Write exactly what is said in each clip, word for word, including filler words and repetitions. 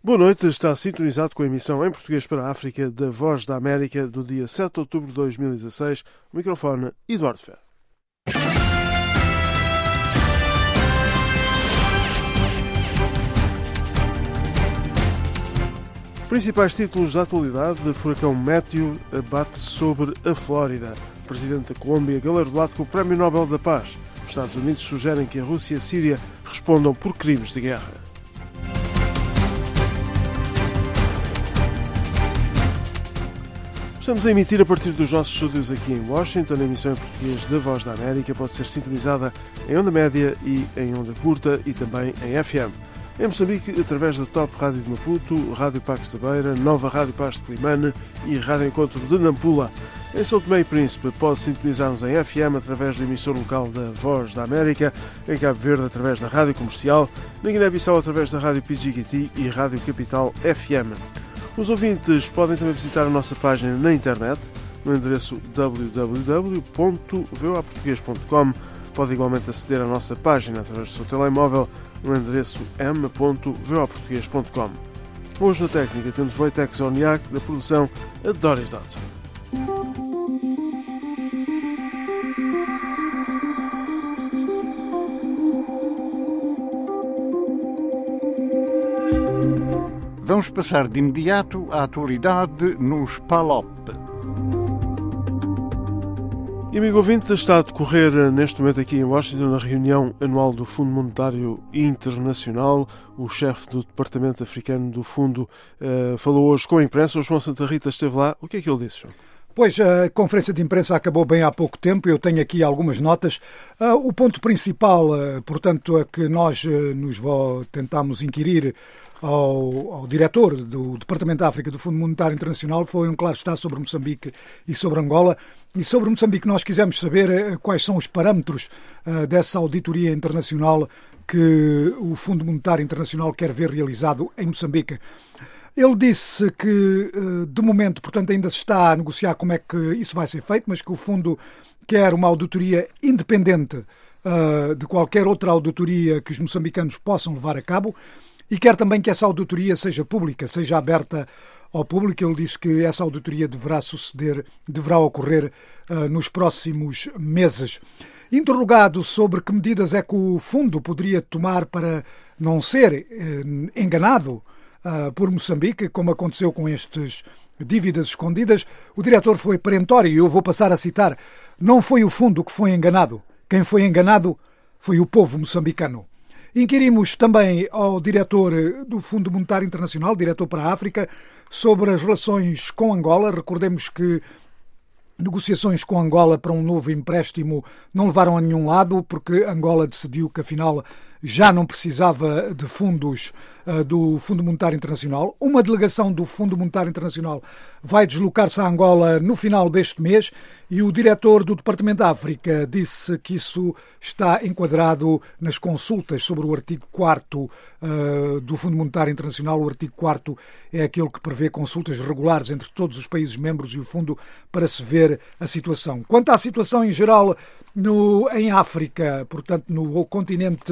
Boa noite, está sintonizado com a emissão em português para a África da Voz da América do dia sete de outubro de dois mil e dezasseis. O microfone, Eduardo Ferro. Principais títulos da atualidade: de furacão Matthew abate sobre a Flórida. O presidente da Colômbia galardoado com o Prémio Nobel da Paz. Os Estados Unidos sugerem que a Rússia e a Síria respondam por crimes de guerra. Estamos a emitir a partir dos nossos estúdios aqui em Washington. A emissão em português da Voz da América pode ser sintonizada em onda média e em onda curta e também em F M. Em Moçambique, através da Top Rádio de Maputo, Rádio Pax da Beira, Nova Rádio Paz de Climane e Rádio Encontro de Nampula. Em São Tomé e Príncipe, pode sintonizar-nos em F M através do emissor local da Voz da América, em Cabo Verde através da Rádio Comercial, na Guiné-Bissau através da Rádio P G K T e Rádio Capital F M. Os ouvintes podem também visitar a nossa página na internet, no endereço w w w ponto v o a português ponto com. Pode igualmente aceder à nossa página através do seu telemóvel, no endereço m ponto v o a português ponto com. Hoje na técnica temos Wojtek Zorniak, da produção a Doris Dodson. Vamos passar de imediato à atualidade nos P A L O P. E amigo ouvinte, está a decorrer neste momento aqui em Washington a reunião anual do Fundo Monetário Internacional. O chefe do Departamento Africano do Fundo uh, falou hoje com a imprensa. O João Santa Rita esteve lá. O que é que ele disse, João? Pois, a conferência de imprensa acabou bem há pouco tempo. Eu tenho aqui algumas notas. Uh, o ponto principal, uh, portanto, a que nós uh, nos tentámos inquirir Ao, ao diretor do Departamento da África do Fundo Monetário Internacional foi um claro está sobre Moçambique e sobre Angola. E sobre Moçambique nós quisemos saber quais são os parâmetros uh, dessa auditoria internacional que o Fundo Monetário Internacional quer ver realizado em Moçambique. Ele disse que, uh, de momento, portanto, ainda se está a negociar como é que isso vai ser feito, mas que o Fundo quer uma auditoria independente uh, de qualquer outra auditoria que os moçambicanos possam levar a cabo. E quer também que essa auditoria seja pública, seja aberta ao público. Ele disse que essa auditoria deverá suceder, deverá ocorrer uh, nos próximos meses. Interrogado sobre que medidas é que o fundo poderia tomar para não ser uh, enganado uh, por Moçambique, como aconteceu com estes dívidas escondidas, o diretor foi perentório e eu vou passar a citar: não foi o fundo que foi enganado. Quem foi enganado foi o povo moçambicano. Inquirimos também ao diretor do Fundo Monetário Internacional, diretor para a África, sobre as relações com Angola. Recordemos que negociações com Angola para um novo empréstimo não levaram a nenhum lado, porque Angola decidiu que, afinal, já não precisava de fundos uh, do Fundo Monetário Internacional. Uma delegação do Fundo Monetário Internacional vai deslocar-se a Angola no final deste mês e o diretor do Departamento da África disse que isso está enquadrado nas consultas sobre o artigo quarto uh, do Fundo Monetário Internacional. O artigo quarto é aquele que prevê consultas regulares entre todos os países membros e o Fundo para se ver a situação. Quanto à situação em geral no, em África, portanto no continente,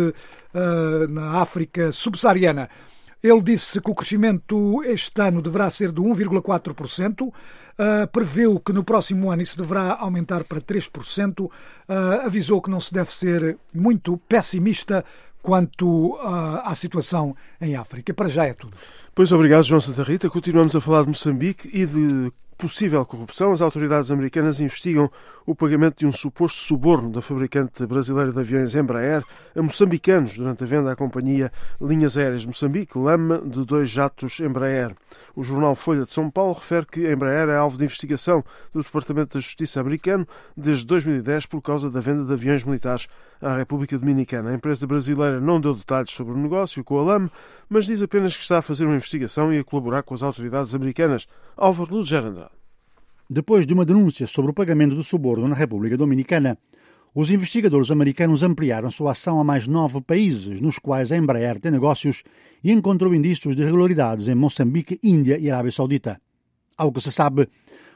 uh, na África subsaariana, ele disse que o crescimento este ano deverá ser de um vírgula quatro por cento, uh, preveu que no próximo ano isso deverá aumentar para três por cento, uh, avisou que não se deve ser muito pessimista quanto uh, à situação em África. Para já é tudo. Pois obrigado, João Santa Rita. Continuamos a falar de Moçambique e de possível corrupção. As autoridades americanas investigam o pagamento de um suposto suborno da fabricante brasileira de aviões Embraer a moçambicanos durante a venda à companhia Linhas Aéreas de Moçambique, Lama, de dois jatos Embraer. O jornal Folha de São Paulo refere que a Embraer é alvo de investigação do Departamento da Justiça americano desde dois mil e dez por causa da venda de aviões militares à República Dominicana. A empresa brasileira não deu detalhes sobre o negócio com a Lama, mas diz apenas que está a fazer uma investigação e a colaborar com as autoridades americanas. Álvaro Luz Gerandra. Depois de uma denúncia sobre o pagamento do suborno na República Dominicana, os investigadores americanos ampliaram sua ação a mais nove países, nos quais a Embraer tem negócios e encontrou indícios de irregularidades em Moçambique, Índia e Arábia Saudita. Ao que se sabe,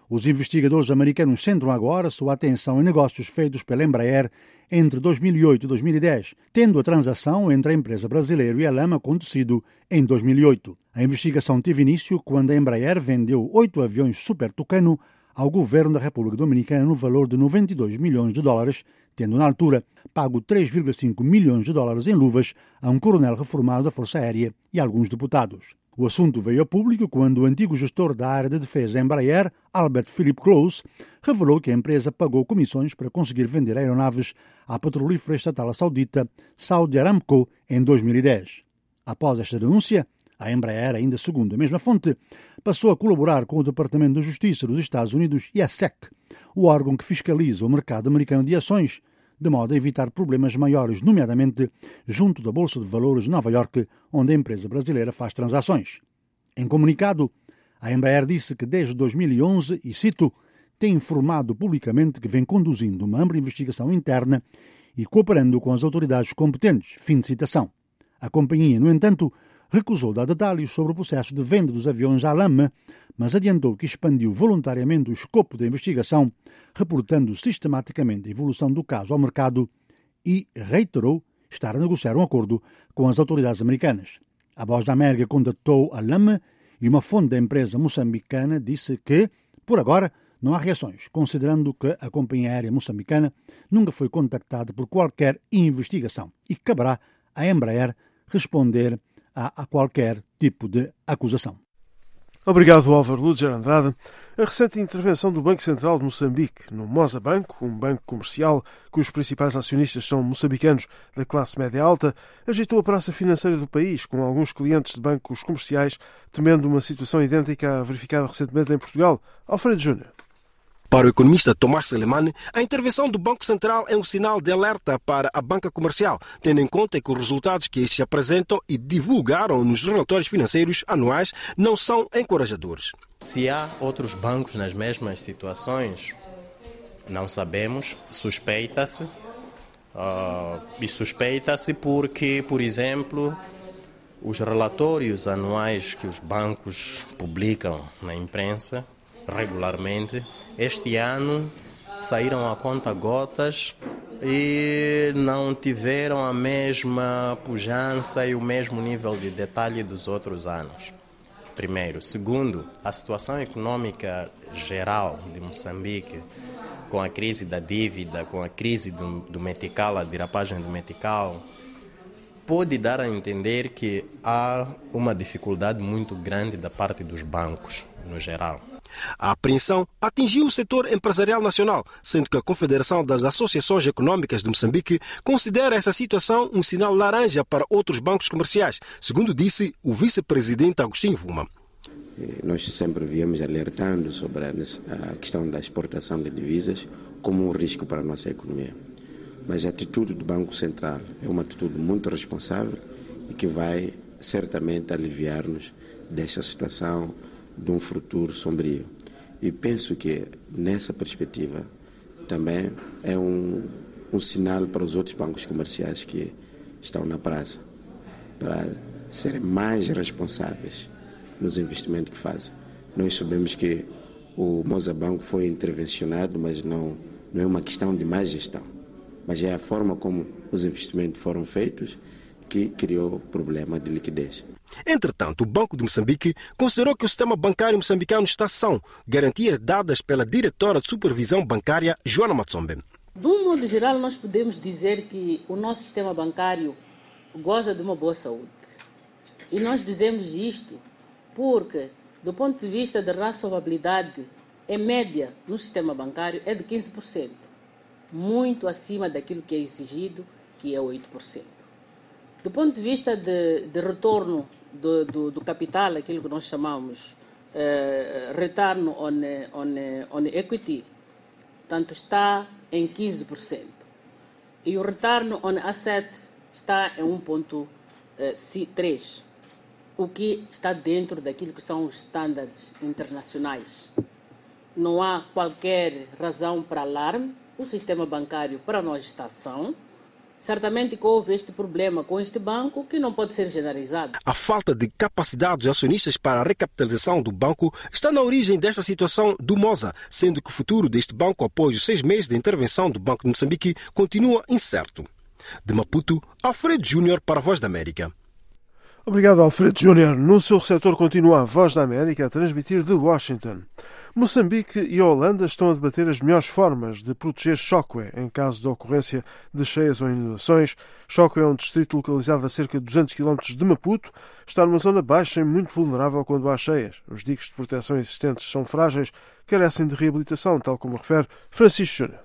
Os investigadores americanos centram agora sua atenção em negócios feitos pela Embraer entre dois mil e oito e dois mil e dez, tendo a transação entre a empresa brasileira e a LAM acontecido em dois mil e oito. A investigação teve início quando a Embraer vendeu oito aviões Super Tucano ao governo da República Dominicana no valor de noventa e dois milhões de dólares, tendo na altura pago três vírgula cinco milhões de dólares em luvas a um coronel reformado da Força Aérea e alguns deputados. O assunto veio a público quando o antigo gestor da área de defesa Embraer, Albert Philip Close, revelou que a empresa pagou comissões para conseguir vender aeronaves à petrolífera estatal saudita Saudi Aramco em dois mil e dez. Após esta denúncia, a Embraer, ainda segundo a mesma fonte, passou a colaborar com o Departamento de Justiça dos Estados Unidos e a S E C, o órgão que fiscaliza o mercado americano de ações, de modo a evitar problemas maiores, nomeadamente junto da Bolsa de Valores de Nova Iorque, onde a empresa brasileira faz transações. Em comunicado, a Embraer disse que desde dois mil e onze, e cito, tem informado publicamente que vem conduzindo uma ampla investigação interna e cooperando com as autoridades competentes. Fim de citação. A companhia, no entanto, recusou dar detalhes sobre o processo de venda dos aviões à LAM, mas adiantou que expandiu voluntariamente o escopo da investigação, reportando sistematicamente a evolução do caso ao mercado e reiterou estar a negociar um acordo com as autoridades americanas. A Voz da América contatou a LAM e uma fonte da empresa moçambicana disse que, por agora, não há reações, considerando que a companhia aérea moçambicana nunca foi contactada por qualquer investigação e caberá à Embraer responder a, a qualquer tipo de acusação. Obrigado, Álvaro Ludger Andrade. A recente intervenção do Banco Central de Moçambique no Moza Banco, um banco comercial cujos principais acionistas são moçambicanos da classe média alta, agitou a praça financeira do país, com alguns clientes de bancos comerciais temendo uma situação idêntica à verificada recentemente em Portugal. Alfredo Júnior. Para o economista Tomás Selemani, a intervenção do Banco Central é um sinal de alerta para a banca comercial, tendo em conta que os resultados que estes apresentam e divulgaram nos relatórios financeiros anuais não são encorajadores. Se há outros bancos nas mesmas situações, não sabemos, suspeita-se. Uh, e suspeita-se porque, por exemplo, os relatórios anuais que os bancos publicam na imprensa regularmente, este ano saíram a conta-gotas e não tiveram a mesma pujança e o mesmo nível de detalhe dos outros anos. Primeiro. Segundo, a situação econômica geral de Moçambique, com a crise da dívida, com a crise do, do metical, a derrapagem do metical, pode dar a entender que há uma dificuldade muito grande da parte dos bancos, no geral. A apreensão atingiu o setor empresarial nacional, sendo que a Confederação das Associações Econômicas de Moçambique considera essa situação um sinal laranja para outros bancos comerciais, segundo disse o vice-presidente Agostinho Vuma. Nós sempre viemos alertando sobre a questão da exportação de divisas como um risco para a nossa economia. Mas a atitude do Banco Central é uma atitude muito responsável e que vai certamente aliviar-nos desta situação de um futuro sombrio. E penso que, nessa perspectiva, também é um, um sinal para os outros bancos comerciais que estão na praça, para serem mais responsáveis nos investimentos que fazem. Nós sabemos que o Moza Banco foi intervencionado, mas não, não é uma questão de má gestão, mas é a forma como os investimentos foram feitos que criou problema de liquidez. Entretanto, o Banco de Moçambique considerou que o sistema bancário moçambicano está são, garantias dadas pela diretora de supervisão bancária, Joana Matsombe. De um modo geral, nós podemos dizer que o nosso sistema bancário goza de uma boa saúde. E nós dizemos isto porque, do ponto de vista da razoabilidade, em média, no sistema bancário é de quinze por cento, muito acima daquilo que é exigido, que é oito por cento. Do ponto de vista de, de retorno do, do, do capital, aquilo que nós chamamos eh, return on, on, on equity, portanto, está em quinze por cento. E o return on asset está em um vírgula três por cento, o que está dentro daquilo que são os estándares internacionais. Não há qualquer razão para alarme. O sistema bancário para nós está são. certamente que houve este problema com este banco que não pode ser generalizado. A falta de capacidade dos acionistas para a recapitalização do banco está na origem desta situação do Moza, sendo que o futuro deste banco após os seis meses de intervenção do Banco de Moçambique continua incerto. De Maputo, Alfredo Júnior para a Voz da América. Obrigado, Alfredo Júnior. No seu receptor continua a Voz da América a transmitir de Washington. Moçambique e a Holanda estão a debater as melhores formas de proteger Chokwe em caso de ocorrência de cheias ou inundações. Chokwe é um distrito localizado a cerca de duzentos quilómetros de Maputo. Está numa zona baixa e muito vulnerável quando há cheias. Os diques de proteção existentes são frágeis, carecem de reabilitação, tal como refere Francisco Júnior.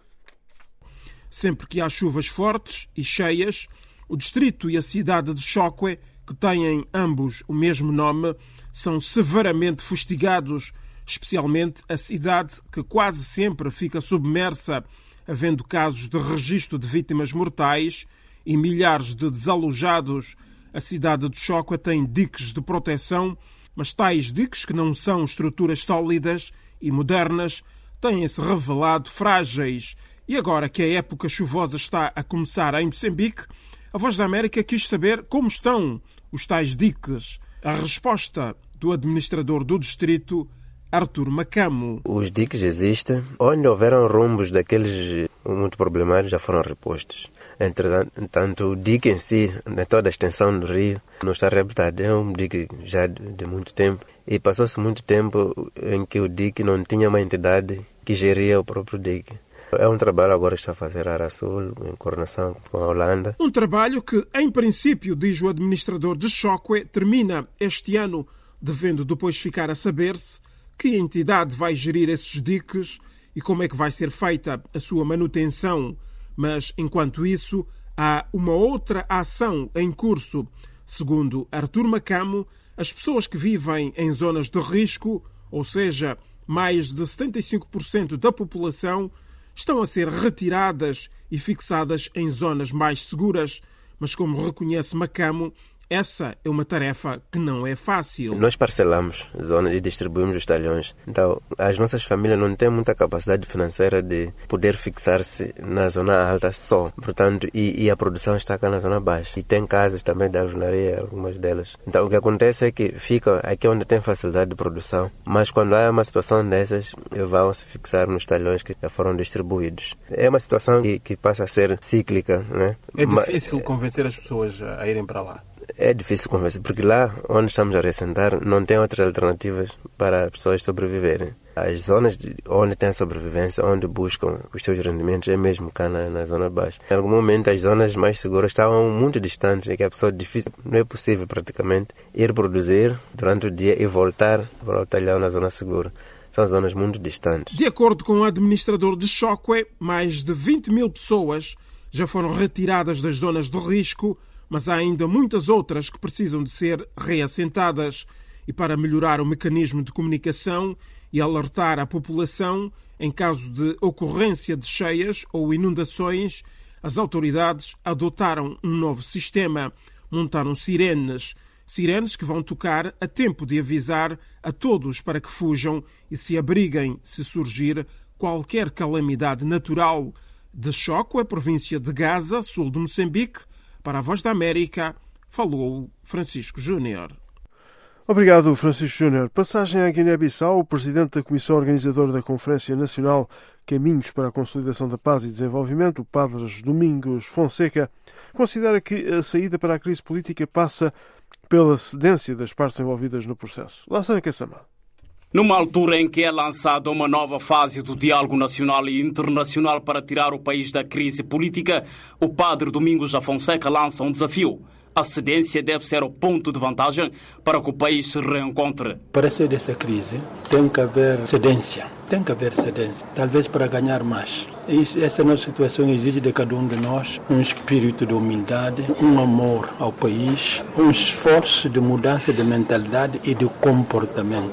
Sempre que há chuvas fortes e cheias, o distrito e a cidade de Chokwe, que têm ambos o mesmo nome, são severamente fustigados, especialmente a cidade, que quase sempre fica submersa, havendo casos de registro de vítimas mortais e milhares de desalojados. A cidade de Chokwe tem diques de proteção, mas tais diques, que não são estruturas sólidas e modernas, têm-se revelado frágeis. E agora que a época chuvosa está a começar em Moçambique, a Voz da América quis saber como estão os tais diques. A resposta do administrador do distrito, Artur Macamo. Os diques existem. Onde houveram rombos daqueles muito problemáticos já foram repostos. Entretanto, o dique em si, em toda a extensão do rio, não está reabilitado. É um dique já de muito tempo. E passou-se muito tempo em que o dique não tinha uma entidade que geria o próprio dique. É um trabalho agora que está a fazer a Arasul, em coordenação com a Holanda. Um trabalho que, em princípio, diz o administrador de Chokwe, termina este ano, devendo depois ficar a saber-se que entidade vai gerir esses diques e como é que vai ser feita a sua manutenção. Mas, enquanto isso, há uma outra ação em curso. Segundo Artur Macamo, as pessoas que vivem em zonas de risco, ou seja, mais de setenta e cinco por cento da população, estão a ser retiradas e fixadas em zonas mais seguras, mas como reconhece Macamo, essa é uma tarefa que não é fácil. Nós parcelamos zonas e distribuímos os talhões. Então, as nossas famílias não têm muita capacidade financeira de poder fixar-se na zona alta só. Portanto, e, e a produção está cá na zona baixa. E tem casas também de alvenaria, algumas delas. Então, o que acontece é que fica aqui onde tem facilidade de produção. Mas quando há uma situação dessas, vão se fixar nos talhões que já foram distribuídos. É uma situação que, que passa a ser cíclica, né? É difícil Mas, convencer as pessoas a irem para lá. É difícil conversar, porque lá onde estamos a ressentar não tem outras alternativas para as pessoas sobreviverem. As zonas onde tem a sobrevivência, onde buscam os seus rendimentos, é mesmo cá na, na zona baixa. Em algum momento as zonas mais seguras estavam muito distantes, e que a pessoa difícil, não é possível praticamente ir produzir durante o dia e voltar para o talhão na zona segura. São zonas muito distantes. De acordo com o administrador de Chokwe, mais de vinte mil pessoas já foram retiradas das zonas de risco, mas há ainda muitas outras que precisam de ser reassentadas. E para melhorar o mecanismo de comunicação e alertar a população em caso de ocorrência de cheias ou inundações, as autoridades adotaram um novo sistema. Montaram sirenes. Sirenes que vão tocar a tempo de avisar a todos para que fujam e se abriguem se surgir qualquer calamidade natural. De Chokwe, a província de Gaza, sul de Moçambique, para a Voz da América, falou Francisco Júnior. Obrigado, Francisco Júnior. Passagem à Guiné-Bissau, o presidente da Comissão Organizadora da Conferência Nacional Caminhos para a Consolidação da Paz e Desenvolvimento, o Padre Domingos Fonseca, considera que a saída para a crise política passa pela cedência das partes envolvidas no processo. Lassana Kassama. Numa altura em que é lançada uma nova fase do diálogo nacional e internacional para tirar o país da crise política, o padre Domingos Fonseca lança um desafio. A cedência deve ser o ponto de vantagem para que o país se reencontre. Para sair dessa crise, tem que haver cedência. Tem que haver cedência, talvez para ganhar mais. E essa nossa situação exige de cada um de nós um espírito de humildade, um amor ao país, um esforço de mudança de mentalidade e de comportamentos.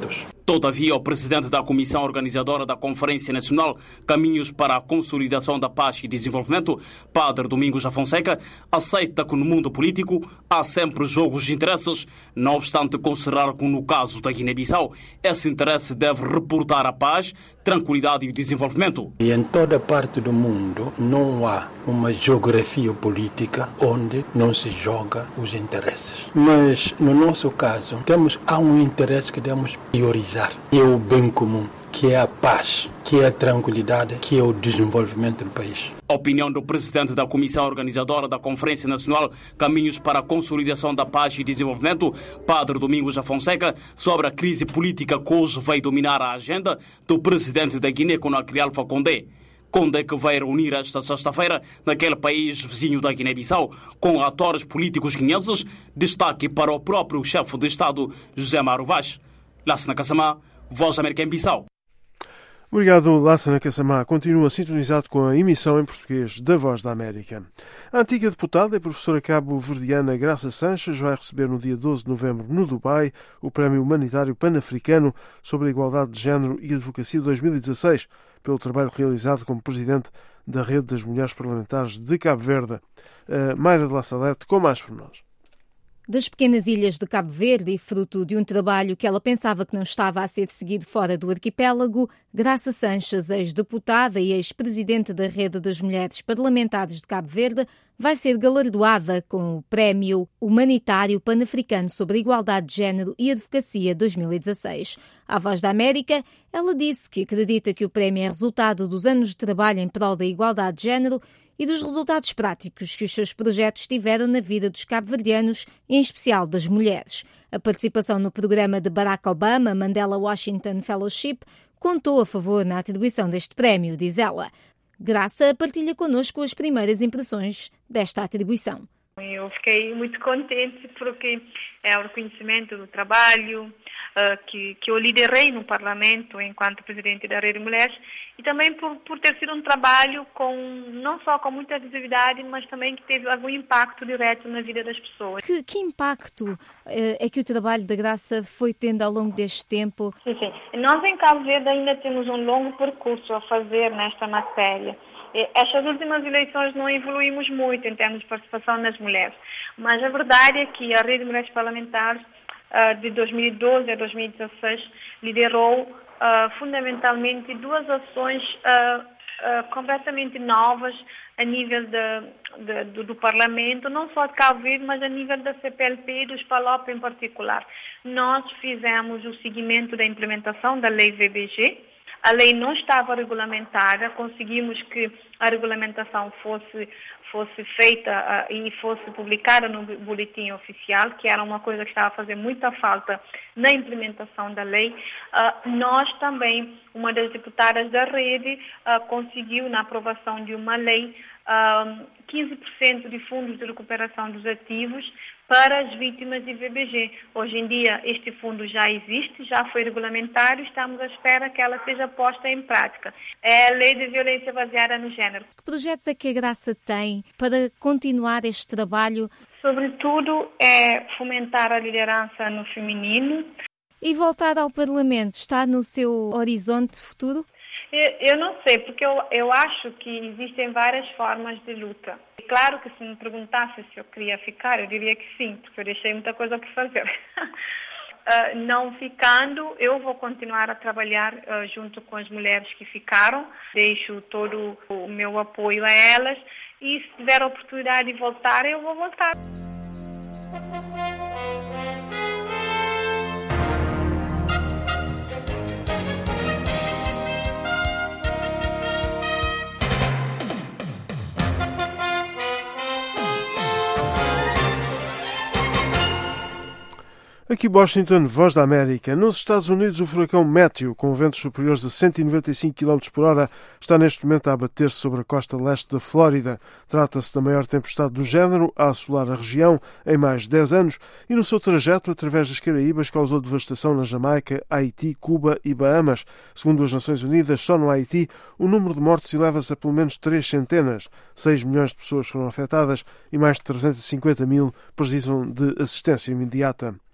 Todavia, o presidente da Comissão Organizadora da Conferência Nacional Caminhos para a Consolidação da Paz e Desenvolvimento, Padre Domingos da Fonseca, aceita que no mundo político há sempre jogos de interesses, não obstante considerar que no caso da Guiné-Bissau, esse interesse deve reportar a paz, tranquilidade e desenvolvimento. E em toda parte do mundo não há uma geografia política onde não se joga os interesses. Mas no nosso caso, temos, há um interesse que devemos priorizar. Que é o bem comum, que é a paz, que é a tranquilidade, que é o desenvolvimento do país. A opinião do presidente da Comissão Organizadora da Conferência Nacional Caminhos para a Consolidação da Paz e Desenvolvimento, Padre Domingos da Fonseca, sobre a crise política que hoje vai dominar a agenda do presidente da Guiné-Conakry, Alpha Condé. Condé que vai reunir esta sexta-feira naquele país vizinho da Guiné-Bissau com atores políticos guineenses, destaque para o próprio chefe de Estado, José Mauro Vaz. Lassana Kassamá, Voz da América em Bissau. Obrigado, Lassana Kassamá. Continua sintonizado com a emissão em português da Voz da América. A antiga deputada e professora cabo-verdiana Graça Sanches vai receber no dia doze de novembro, no Dubai, o Prémio Humanitário Pan-Africano sobre a Igualdade de Género e Advocacia dois mil e dezasseis, pelo trabalho realizado como presidente da Rede das Mulheres Parlamentares de Cabo Verde. A Mayra de La Salete, com mais pormenores. Das pequenas ilhas de Cabo Verde e fruto de um trabalho que ela pensava que não estava a ser seguido fora do arquipélago, Graça Sanches, ex-deputada e ex-presidente da Rede das Mulheres Parlamentares de Cabo Verde, vai ser galardoada com o Prémio Humanitário Pan-Africano sobre a Igualdade de Género e Advocacia dois mil e dezasseis. À Voz da América, ela disse que acredita que o prémio é resultado dos anos de trabalho em prol da igualdade de género e dos resultados práticos que os seus projetos tiveram na vida dos cabo-verdianos, em especial das mulheres. A participação no programa de Barack Obama, Mandela Washington Fellowship, contou a favor na atribuição deste prémio, diz ela. Graça partilha connosco as primeiras impressões desta atribuição. Eu fiquei muito contente porque é o reconhecimento do trabalho uh, que, que eu liderei no Parlamento enquanto presidente da Rede de Mulheres e também por, por ter sido um trabalho com, não só com muita visibilidade, mas também que teve algum impacto direto na vida das pessoas. Que, que impacto uh, é que o trabalho da Graça foi tendo ao longo deste tempo? Sim, sim. Nós em Cabo Verde ainda temos um longo percurso a fazer nesta matéria. Estas últimas eleições não evoluímos muito em termos de participação das mulheres, mas a verdade é que a Rede de Mulheres Parlamentares de dois mil e doze a dois mil e dezasseis liderou fundamentalmente duas ações completamente novas a nível de, de, do, do Parlamento, não só de Cabo Verde, mas a nível da C P L P e dos P A L O P em particular. Nós fizemos o seguimento da implementação da Lei V B G. A lei não estava regulamentada, conseguimos que a regulamentação fosse, fosse feita uh, e fosse publicada no boletim oficial, que era uma coisa que estava a fazer muita falta na implementação da lei. Uh, nós também, uma das deputadas da rede, uh, conseguiu, na aprovação de uma lei, uh, quinze por cento de fundos de recuperação dos ativos para as vítimas de V B G. Hoje em dia, este fundo já existe, já foi regulamentado, estamos à espera que ela seja posta em prática. É a Lei de Violência Baseada no Género. Que projetos é que a Graça tem para continuar este trabalho? Sobretudo, é fomentar a liderança no feminino. E voltar ao Parlamento, está no seu horizonte futuro? Eu não sei, porque eu, eu acho que existem várias formas de luta. Claro que se me perguntasse se eu queria ficar, eu diria que sim, porque eu deixei muita coisa por fazer. uh, não ficando, eu vou continuar a trabalhar uh, junto com as mulheres que ficaram. Deixo todo o meu apoio a elas e se tiver a oportunidade de voltar, eu vou voltar. Aqui Washington, Voz da América. Nos Estados Unidos, o furacão Matthew, com ventos superiores a cento e noventa e cinco quilómetros por hora, está neste momento a abater-se sobre a costa leste da Flórida. Trata-se da maior tempestade do género a assolar a região em mais de dez anos e no seu trajeto através das Caraíbas causou devastação na Jamaica, Haiti, Cuba e Bahamas. Segundo as Nações Unidas, só no Haiti o número de mortos eleva-se a pelo menos três centenas. seis milhões de pessoas foram afetadas e mais de trezentos e cinquenta mil precisam de assistência imediata.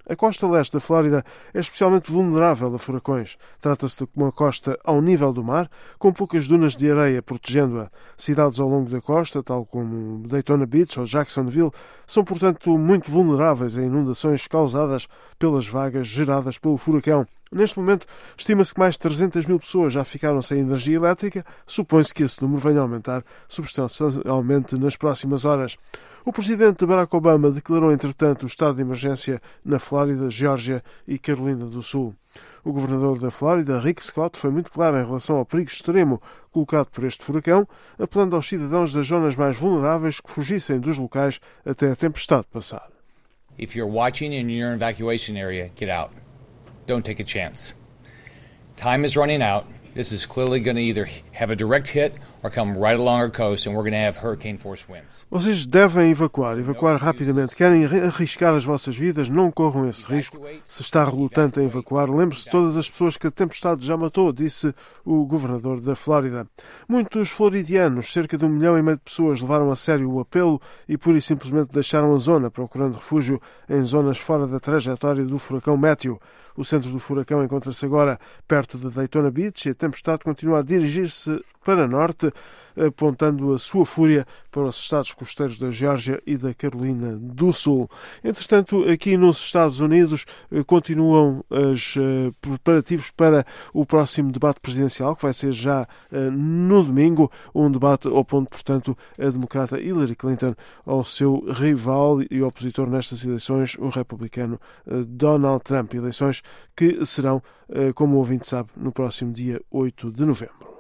A costa leste da Flórida é especialmente vulnerável a furacões. Trata-se de uma costa ao nível do mar, com poucas dunas de areia protegendo-a. Cidades ao longo da costa, tal como Daytona Beach ou Jacksonville, são, portanto, muito vulneráveis a inundações causadas pelas vagas geradas pelo furacão. Neste momento, estima-se que mais de trezentas mil pessoas já ficaram sem energia elétrica. Supõe-se que esse número venha a aumentar substancialmente nas próximas horas. O presidente Barack Obama declarou, entretanto, o estado de emergência na Flórida, Geórgia e Carolina do Sul. O governador da Flórida, Rick Scott, foi muito claro em relação ao perigo extremo colocado por este furacão, apelando aos cidadãos das zonas mais vulneráveis que fugissem dos locais até a tempestade passar. If you're watching and you're in an evacuation area, get out. Don't take a chance. Time is running out. This is clearly going to either have a direct hit or come right along our coast, and we're going to have hurricane force winds. Vocês devem evacuar, evacuar rapidamente. Querem arriscar as vossas vidas? Não corram esse risco. Se está relutante em evacuar, lembre-se de todas as pessoas que a tempestade já matou, disse o governador da Flórida. Muitos floridianos, cerca de um milhão e meio de pessoas, levaram a sério o apelo e pura e simplesmente deixaram a zona, procurando refúgio em zonas fora da trajetória do furacão Matthew. O centro do furacão encontra-se agora perto de Daytona Beach e a tempestade continua a dirigir-se para norte, apontando a sua fúria para os estados costeiros da Geórgia e da Carolina do Sul. Entretanto, aqui nos Estados Unidos continuam os preparativos para o próximo debate presidencial, que vai ser já no domingo, um debate opondo, portanto, a democrata Hillary Clinton ao seu rival e opositor nestas eleições, o republicano Donald Trump. Eleições que serão, como o ouvinte sabe, no próximo dia oito de novembro.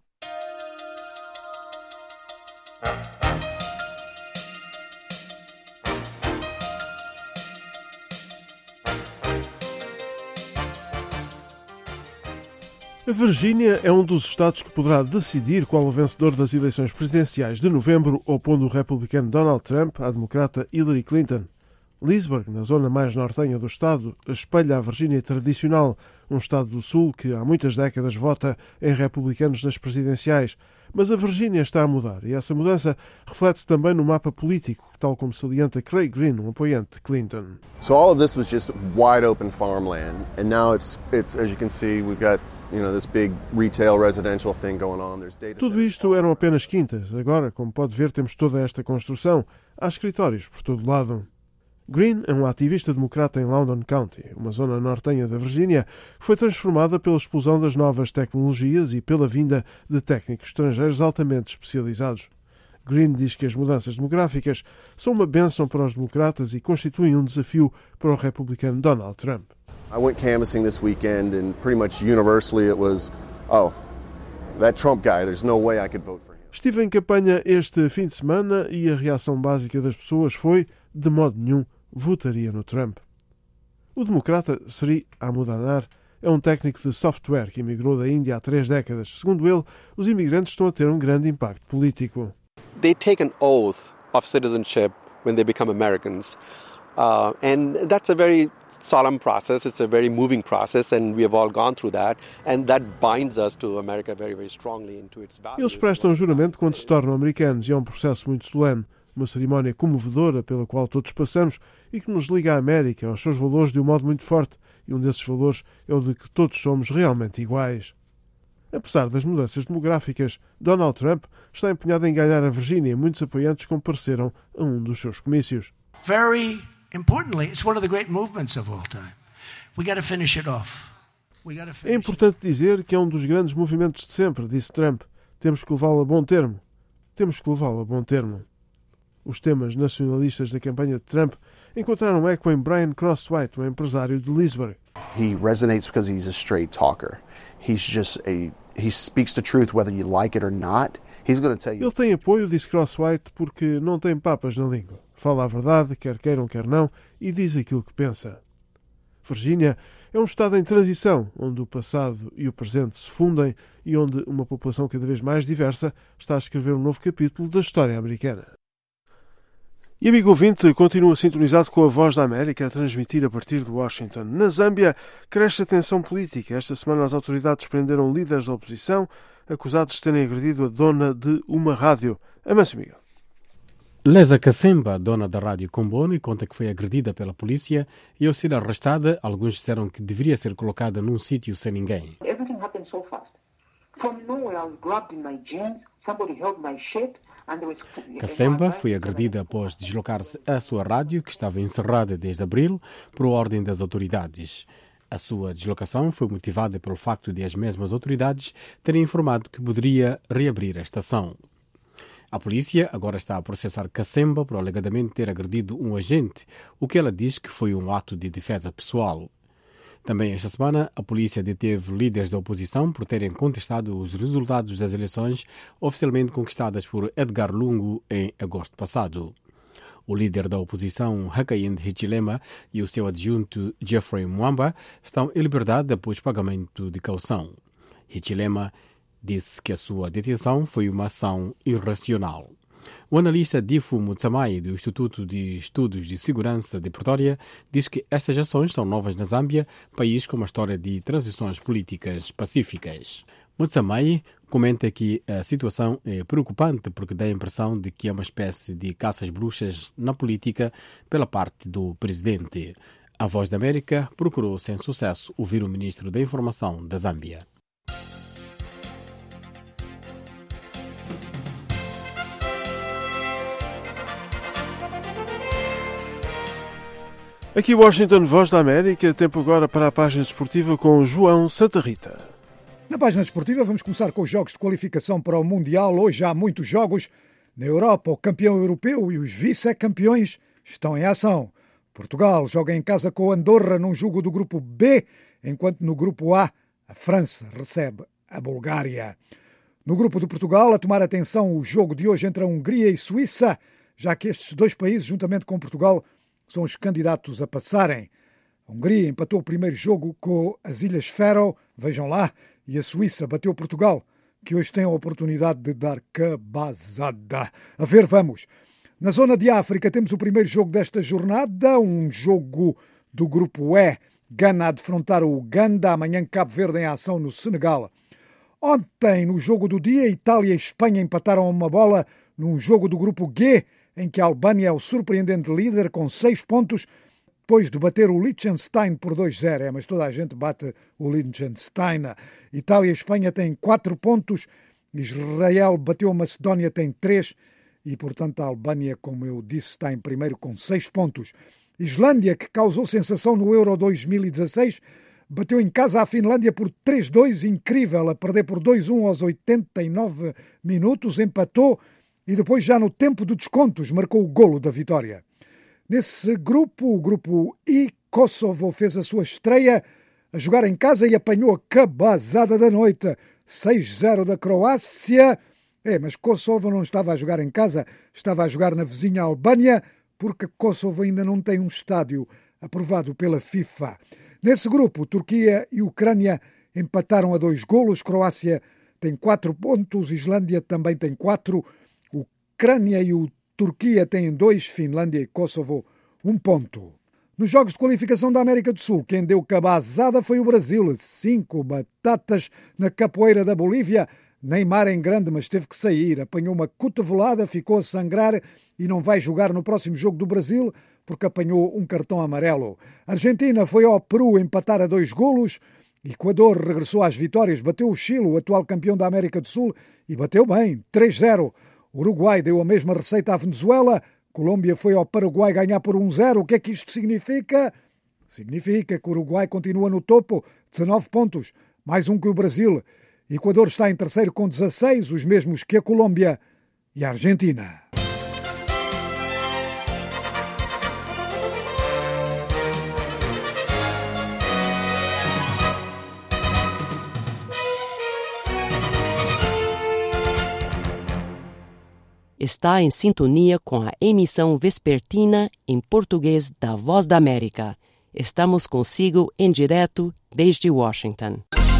A Virgínia é um dos estados que poderá decidir qual o vencedor das eleições presidenciais de novembro, opondo o republicano Donald Trump à democrata Hillary Clinton. Leesburg, na zona mais nortenha do estado, espelha a Virgínia tradicional, um estado do sul que há muitas décadas vota em republicanos nas presidenciais. Mas a Virgínia está a mudar e essa mudança reflete-se também no mapa político, tal como salienta Craig Green, um apoiante de Clinton. So all of this was just wide open farmland, and now it's it's as you can see we've got You know, this big retail residential thing going on. There's data Tudo isto eram apenas quintas. Agora, como pode ver, temos toda esta construção. Há escritórios por todo lado. Green é um ativista democrata em Loudoun County, uma zona nortenha da Virgínia, que foi transformada pela explosão das novas tecnologias e pela vinda de técnicos estrangeiros altamente especializados. Green diz que as mudanças demográficas são uma bênção para os democratas e constituem um desafio para o republicano Donald Trump. I went canvassing this weekend and pretty much universally it was, oh, that Trump guy, there's no way I could vote for him. Estive em campanha este fim de semana e a reação básica das pessoas foi, de modo nenhum, votaria no Trump. O democrata Sri Amudanar é um técnico de software que emigrou da Índia há três décadas. Segundo ele, os imigrantes estão a ter um grande impacto político. They take an oath of citizenship when they become Americans. Uh, and that's a very solemn process. It's a very moving process, and we have all gone through that, and that binds us to America very, very strongly into its values. Eles prestam juramento quando se tornam americanos e é um processo muito solene, uma cerimónia comovedora pela qual todos passamos e que nos liga à América, aos seus valores de um modo muito forte, e um desses valores é o de que todos somos realmente iguais. Apesar das mudanças demográficas, Donald Trump está empenhado em ganhar a Virgínia e muitos apoiantes compareceram a um dos seus comícios. Very importantly, it's one of the great movements of all time. We got to finish it off. We got to finish. É importante dizer que é um dos grandes movimentos de sempre, disse Trump. Temos que levá-lo a bom termo. Temos que levá-lo a bom termo. Os temas nacionalistas da campanha de Trump encontraram eco em Brian Crosswhite, um empresário de Leesburg. He resonates because he's a straight talker. He's just a he speaks the truth whether you like it or not. He's going to tell you. Ele tem apoio, disse Crosswhite, porque não tem papas na língua. Fala a verdade, quer queiram, quer não, e diz aquilo que pensa. Virgínia é um estado em transição, onde o passado e o presente se fundem e onde uma população cada vez mais diversa está a escrever um novo capítulo da história americana. E amigo ouvinte, continua sintonizado com a Voz da América a transmitir a partir de Washington. Na Zâmbia, cresce a tensão política. Esta semana as autoridades prenderam líderes da oposição acusados de terem agredido a dona de uma rádio. Amancio Miguel. Lesa Kasemba, dona da rádio Comboni, conta que foi agredida pela polícia e, ao ser arrestada, alguns disseram que deveria ser colocada num sítio sem ninguém. Everything happened so fast. From nowhere, I was grabbed in my jeans, somebody held my shirt. Kasemba foi agredida após deslocar-se à sua rádio, que estava encerrada desde abril, por ordem das autoridades. A sua deslocação foi motivada pelo facto de as mesmas autoridades terem informado que poderia reabrir a estação. A polícia agora está a processar Kasemba por alegadamente ter agredido um agente, o que ela diz que foi um ato de defesa pessoal. Também esta semana, a polícia deteve líderes da oposição por terem contestado os resultados das eleições oficialmente conquistadas por Edgar Lungu em agosto passado. O líder da oposição, Hakainde Hichilema, e o seu adjunto, Geoffrey Mwamba, estão em liberdade após pagamento de caução. Hichilema disse que a sua detenção foi uma ação irracional. O analista Difu Mutsamai, do Instituto de Estudos de Segurança de Pretória, diz que estas ações são novas na Zâmbia, país com uma história de transições políticas pacíficas. Mutsamai comenta que a situação é preocupante porque dá a impressão de que é uma espécie de caças bruxas na política pela parte do presidente. A Voz da América procurou sem sucesso ouvir o ministro da Informação da Zâmbia. Aqui Washington, Voz da América, tempo agora para a página desportiva com João Santa Rita. Na página desportiva vamos começar com os jogos de qualificação para o Mundial. Hoje há muitos jogos. Na Europa, o campeão europeu e os vice-campeões estão em ação. Portugal joga em casa com Andorra num jogo do grupo B, enquanto no grupo A, a França recebe a Bulgária. No grupo de Portugal, a tomar atenção o jogo de hoje entre a Hungria e Suíça, já que estes dois países, juntamente com Portugal, são os candidatos a passarem. A Hungria empatou o primeiro jogo com as Ilhas Faroe, vejam lá, e a Suíça bateu Portugal, que hoje tem a oportunidade de dar cabazada. A ver, vamos. Na zona de África temos o primeiro jogo desta jornada, um jogo do grupo E. Gana a defrontar o Uganda, amanhã Cabo Verde em ação no Senegal. Ontem, no jogo do dia, Itália e Espanha empataram uma bola num jogo do grupo G, em que a Albânia é o surpreendente líder com seis pontos, depois de bater o Liechtenstein por dois a zero. É, mas toda a gente bate o Liechtenstein. Itália e Espanha têm quatro pontos, Israel bateu a Macedónia, tem três, e, portanto, a Albânia, como eu disse, está em primeiro com seis pontos. Islândia, que causou sensação no Euro dois mil e dezasseis, bateu em casa a Finlândia por três a dois, incrível, a perder por dois a um aos oitenta e nove minutos, empatou, e depois, já no tempo de descontos, marcou o golo da vitória. Nesse grupo, o grupo I, Kosovo fez a sua estreia a jogar em casa e apanhou a cabazada da noite. seis a zero da Croácia. É, mas Kosovo não estava a jogar em casa, estava a jogar na vizinha Albânia, porque Kosovo ainda não tem um estádio aprovado pela FIFA. Nesse grupo, Turquia e Ucrânia empataram a dois golos. Croácia tem quatro pontos, Islândia também tem quatro. Ucrânia e o Turquia têm dois, Finlândia e Kosovo um ponto. Nos jogos de qualificação da América do Sul, quem deu cabazada foi o Brasil. Cinco batatas na capoeira da Bolívia. Neymar em grande, mas teve que sair. Apanhou uma cotovelada, ficou a sangrar e não vai jogar no próximo jogo do Brasil porque apanhou um cartão amarelo. A Argentina foi ao Peru empatar a dois golos. Equador regressou às vitórias, bateu o Chile, o atual campeão da América do Sul, e bateu bem, três a zero. O Uruguai deu a mesma receita à Venezuela. Colômbia foi ao Paraguai ganhar por um a zero. O que é que isto significa? Significa que o Uruguai continua no topo, dezanove pontos, mais um que o Brasil. Equador está em terceiro com dezasseis, os mesmos que a Colômbia e a Argentina. Está em sintonia com a emissão vespertina em português da Voz da América. Estamos consigo em direto desde Washington.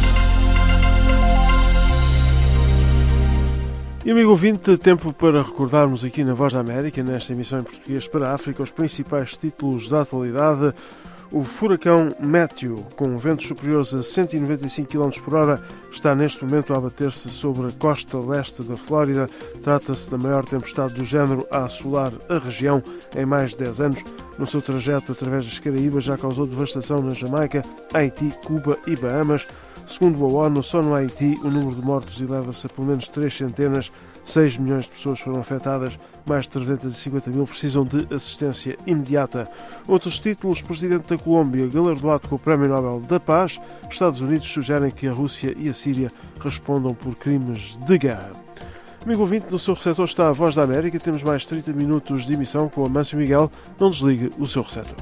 E amigo ouvinte, tempo para recordarmos aqui na Voz da América, nesta emissão em português para a África, os principais títulos da atualidade. O furacão Matthew, com ventos superiores a cento e noventa e cinco quilómetros por hora, está neste momento a abater-se sobre a costa leste da Flórida. Trata-se da maior tempestade do género a assolar a região em mais de dez anos. No seu trajeto através das Caraíbas já causou devastação na Jamaica, Haiti, Cuba e Bahamas. Segundo a ONU, só no Haiti o número de mortos eleva-se a pelo menos três centenas, seis milhões de pessoas foram afetadas, mais de trezentos e cinquenta mil precisam de assistência imediata. Outros títulos: presidente da Colômbia galardoado com o Prémio Nobel da Paz. Estados Unidos sugerem que a Rússia e a Síria respondam por crimes de guerra. Amigo ouvinte, no seu receptor está a Voz da América. Temos mais trinta minutos de emissão com Amâncio Miguel. Não desligue o seu receptor.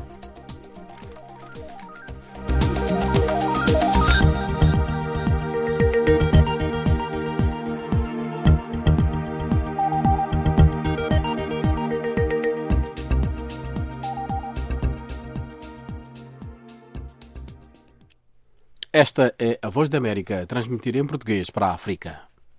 Esta é a Voz da América, a transmitir em português para a África.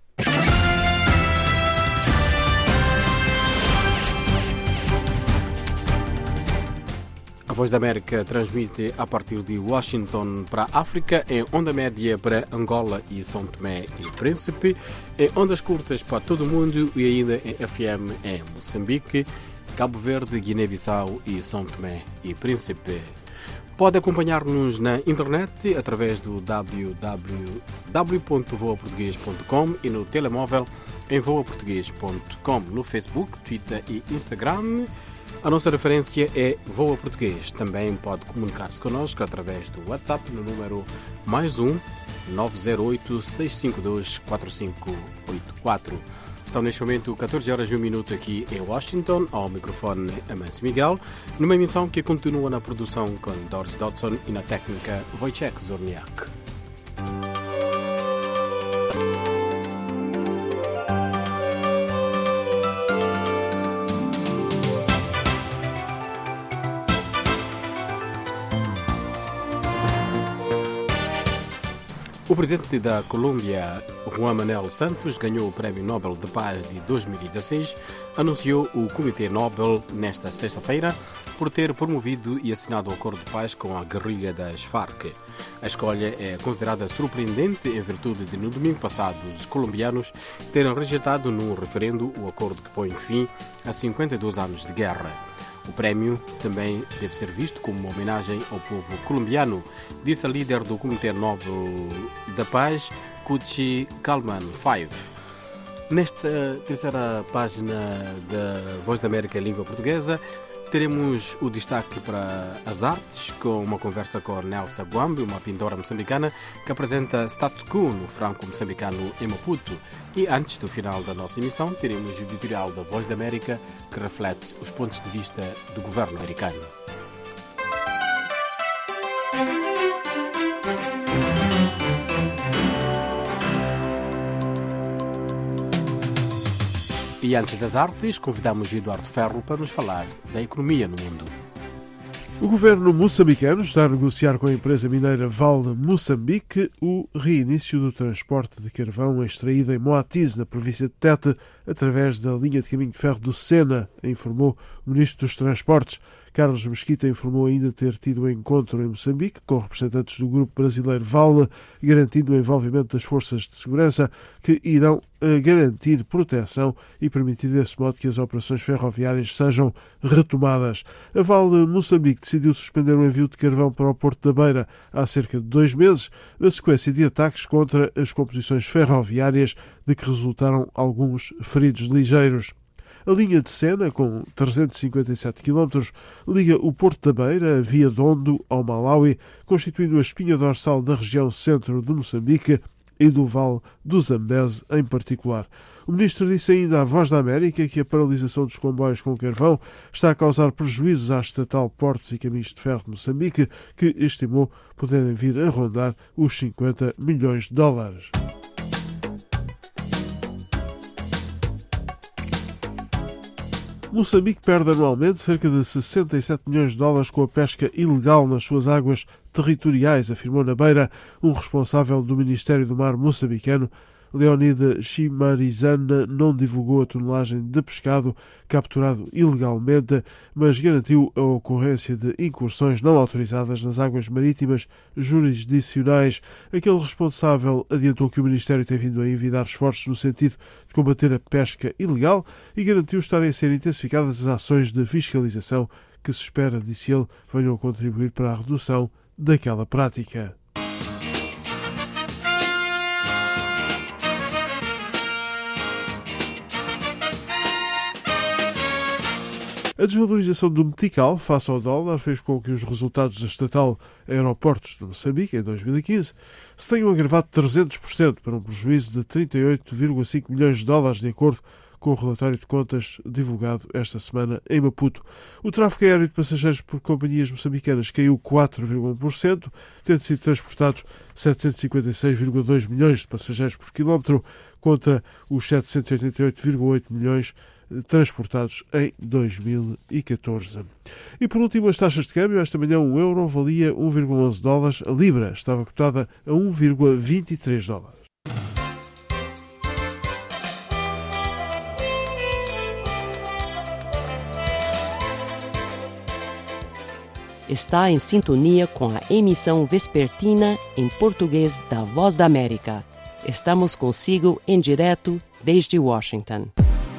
A Voz da América transmite a partir de Washington para a África, em onda média para Angola e São Tomé e Príncipe, em ondas curtas para todo o mundo e ainda em F M em Moçambique, Cabo Verde, Guiné-Bissau e São Tomé e Príncipe. Pode acompanhar-nos na internet através do w w w ponto voa português ponto com e no telemóvel em voa português ponto com. No Facebook, Twitter e Instagram, a nossa referência é Voa Português. Também pode comunicar-se connosco através do WhatsApp no número mais um nove zero oito, seis cinco dois, quatro cinco oito quatro. São neste momento catorze horas e um minuto aqui em Washington, ao microfone Amâncio Miguel, numa emissão que continua na produção com Doris Dodson e na técnica Wojciech Zorniak. O presidente da Colômbia, Juan Manuel Santos, ganhou o Prémio Nobel de Paz de dois mil e dezesseis, anunciou o Comitê Nobel nesta sexta-feira por ter promovido e assinado o acordo de paz com a guerrilha das Farc. A escolha é considerada surpreendente em virtude de, no domingo passado, os colombianos terem rejeitado num referendo o acordo que põe fim a cinquenta e dois anos de guerra. O prémio também deve ser visto como uma homenagem ao povo colombiano, disse a líder do Comitê Nobel da Paz, Cuchi Kalman Five. Nesta terceira página da Voz da América em língua portuguesa, teremos o destaque para as artes, com uma conversa com Nelsa Guambi, uma pintora moçambicana que apresenta status quo no franco-moçambicano em Maputo. E antes do final da nossa emissão, teremos o editorial da Voz da América, que reflete os pontos de vista do governo americano. E antes das artes, convidamos Eduardo Ferro para nos falar da economia no mundo. O governo moçambicano está a negociar com a empresa mineira Vale Moçambique o reinício do transporte de carvão extraído em Moatize, na província de Tete, através da linha de caminho de ferro do Sena, informou o ministro dos Transportes. Carlos Mesquita informou ainda ter tido um encontro em Moçambique com representantes do grupo brasileiro Vale, garantindo o envolvimento das forças de segurança que irão garantir proteção e permitir desse modo que as operações ferroviárias sejam retomadas. A Vale Moçambique decidiu suspender o envio de carvão para o Porto da Beira há cerca de dois meses, na sequência de ataques contra as composições ferroviárias, de que resultaram alguns feridos ligeiros. A linha de Sena, com trezentos e cinquenta e sete quilómetros, liga o Porto da Beira, via Dondo, ao Malawi, constituindo a espinha dorsal da região centro de Moçambique e do Vale do Zambeze em particular. O ministro disse ainda à Voz da América que a paralisação dos comboios com carvão está a causar prejuízos à estatal Portos e Caminhos de Ferro de Moçambique, que estimou poderem vir a rondar os cinquenta milhões de dólares. Moçambique perde anualmente cerca de sessenta e sete milhões de dólares com a pesca ilegal nas suas águas territoriais, afirmou na Beira um responsável do Ministério do Mar moçambicano, Leonida Chimarizana não divulgou a tonelagem de pescado capturado ilegalmente, mas garantiu a ocorrência de incursões não autorizadas nas águas marítimas jurisdicionais. Aquele responsável adiantou que o Ministério tem vindo a envidar esforços no sentido de combater a pesca ilegal e garantiu estarem a ser intensificadas as ações de fiscalização que se espera, disse ele, venham a contribuir para a redução daquela prática. A desvalorização do metical face ao dólar fez com que os resultados da estatal Aeroportos de Moçambique, em dois mil e quinze, se tenham agravado trezentos por cento para um prejuízo de trinta e oito vírgula cinco milhões de dólares, de acordo com o relatório de contas divulgado esta semana em Maputo. O tráfego aéreo de passageiros por companhias moçambicanas caiu quatro vírgula um por cento, tendo sido transportados setecentos e cinquenta e seis vírgula dois milhões de passageiros por quilómetro, contra os setecentos e oitenta e oito vírgula oito milhões transportados em dois mil e catorze. E por último, as taxas de câmbio. Esta manhã um euro valia um vírgula onze dólares, a libra estava cotada a um vírgula vinte e três dólares. Está em sintonia com a emissão vespertina em português da Voz da América. Estamos consigo em direto desde Washington.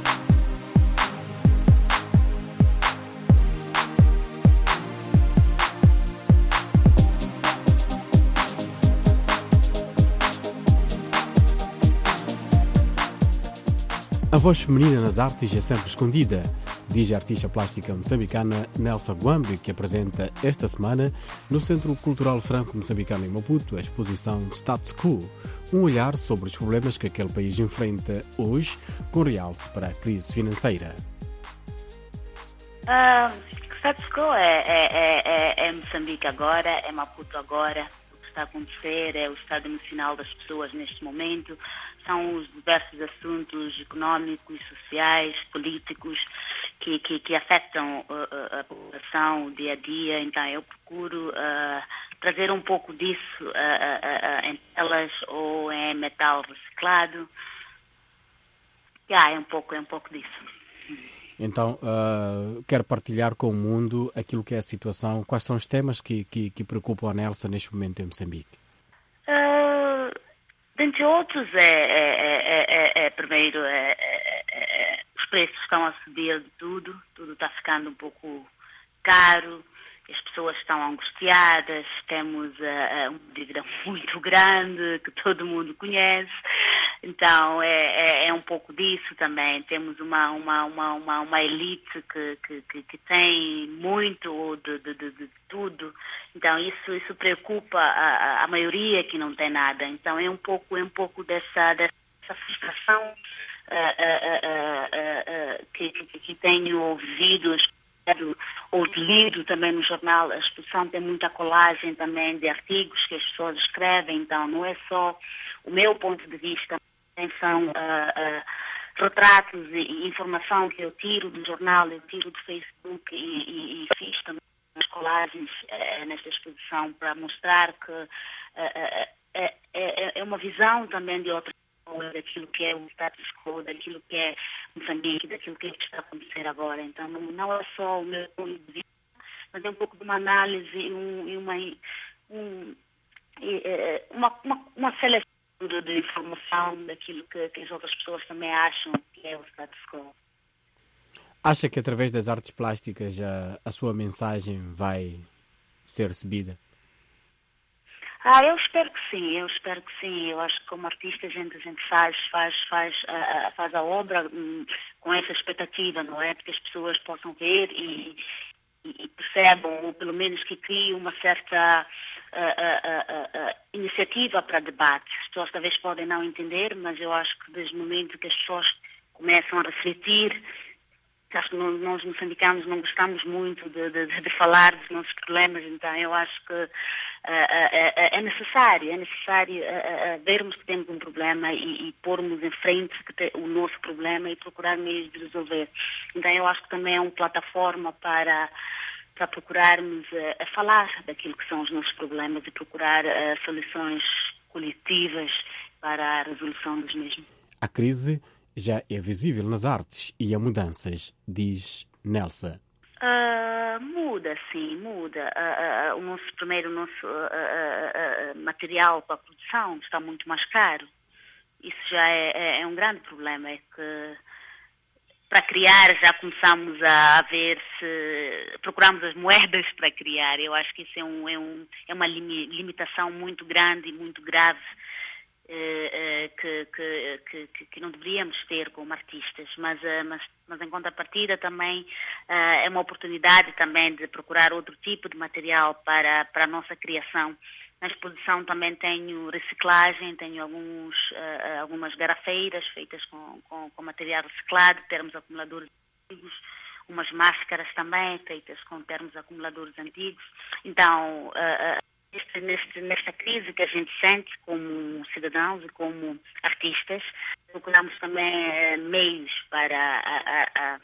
A voz feminina nas artes é sempre escondida, diz a artista plástica moçambicana Nelsa Guambi, que apresenta esta semana no Centro Cultural Franco-Moçambicano em Maputo a exposição Status Quo, um olhar sobre os problemas que aquele país enfrenta hoje, com realce para a crise financeira. Uh, Status Quo é, é, é, é Moçambique agora, é Maputo agora. O que está a acontecer é o estado emocional das pessoas neste momento. São os diversos assuntos económicos, sociais, políticos que, que, que afetam uh, a população, o dia a dia. Então eu procuro uh, trazer um pouco disso uh, uh, uh, em telas ou em metal reciclado. Yeah, é um pouco, é um pouco disso. Então, uh, quero partilhar com o mundo aquilo que é a situação. Quais são os temas que, que, que preocupam a Nelsa neste momento em Moçambique? Uh, dentre outros, é, é, é, é, é primeiro, é, é, é, os preços estão a subir de tudo, tudo está ficando um pouco caro, as pessoas estão angustiadas, temos uh, uma dívida muito grande que todo mundo conhece. Então, é, é, é um pouco disso também. Temos uma, uma, uma, uma, uma elite que, que, que, que tem muito de, de, de, de tudo. Então, isso, isso preocupa a, a maioria que não tem nada. Então, é um pouco, é um pouco dessa, dessa frustração uh, uh, uh, uh, uh, que, que, que tenho ouvido, ou lido também no jornal. A exposição tem muita colagem também de artigos que as pessoas escrevem. Então, não é só o meu ponto de vista, são uh, uh, retratos e, e informação que eu tiro do jornal, eu tiro do Facebook e, e, e fiz também as colagens uh, nesta exposição para mostrar que uh, uh, é, é, é uma visão também de outras pessoas, daquilo que é o status quo, daquilo que é Moçambique, daquilo que está a acontecer agora. Então não é só o meu ponto de vista, mas é um pouco de uma análise e um, e uma, um, e, uma, uma, uma seleção De, de informação daquilo que, que as outras pessoas também acham que é o status quo. Acha que através das artes plásticas a, a sua mensagem vai ser recebida? Ah, eu espero que sim, eu espero que sim. Eu acho que como artista a gente, a gente faz, faz, faz, uh, faz a obra um, com essa expectativa, não é? Que as pessoas possam ver e, e, e percebam, ou pelo menos que criem uma certa Uh, uh, uh, uh, iniciativa para debate. As pessoas talvez podem não entender, mas eu acho que desde o momento que as pessoas começam a refletir, acho que nós, nós moçambicanos não gostamos muito de, de, de falar dos nossos problemas, então eu acho que uh, uh, uh, é necessário, é necessário uh, uh, vermos que temos um problema e, e pormos em frente que te, o nosso problema e procurar meios de resolver. Então eu acho que também é uma plataforma para para procurarmos uh, a falar daquilo que são os nossos problemas e procurar uh, soluções coletivas para a resolução dos mesmos. A crise já é visível nas artes e há mudanças, diz Nelsa. Uh, muda, sim, muda. Uh, uh, o nosso, primeiro, o nosso uh, uh, uh, material para a produção está muito mais caro. Isso já é, é, é um grande problema. É que para criar já começamos a ver se procuramos as moedas para criar. Eu acho que isso é, um, é, um, é uma limitação muito grande e muito grave. Uh, uh, que, que, que, que não deveríamos ter como artistas, mas, uh, mas, mas em contrapartida também uh, é uma oportunidade também de procurar outro tipo de material para, para a nossa criação. Na exposição também tenho reciclagem, tenho alguns, uh, algumas garrafeiras feitas com, com, com material reciclado, termos acumuladores antigos, umas máscaras também feitas com termos acumuladores antigos. Então, uh, uh, Neste, neste, nesta crise que a gente sente como cidadãos e como artistas, procuramos também eh, meios para a, a, a,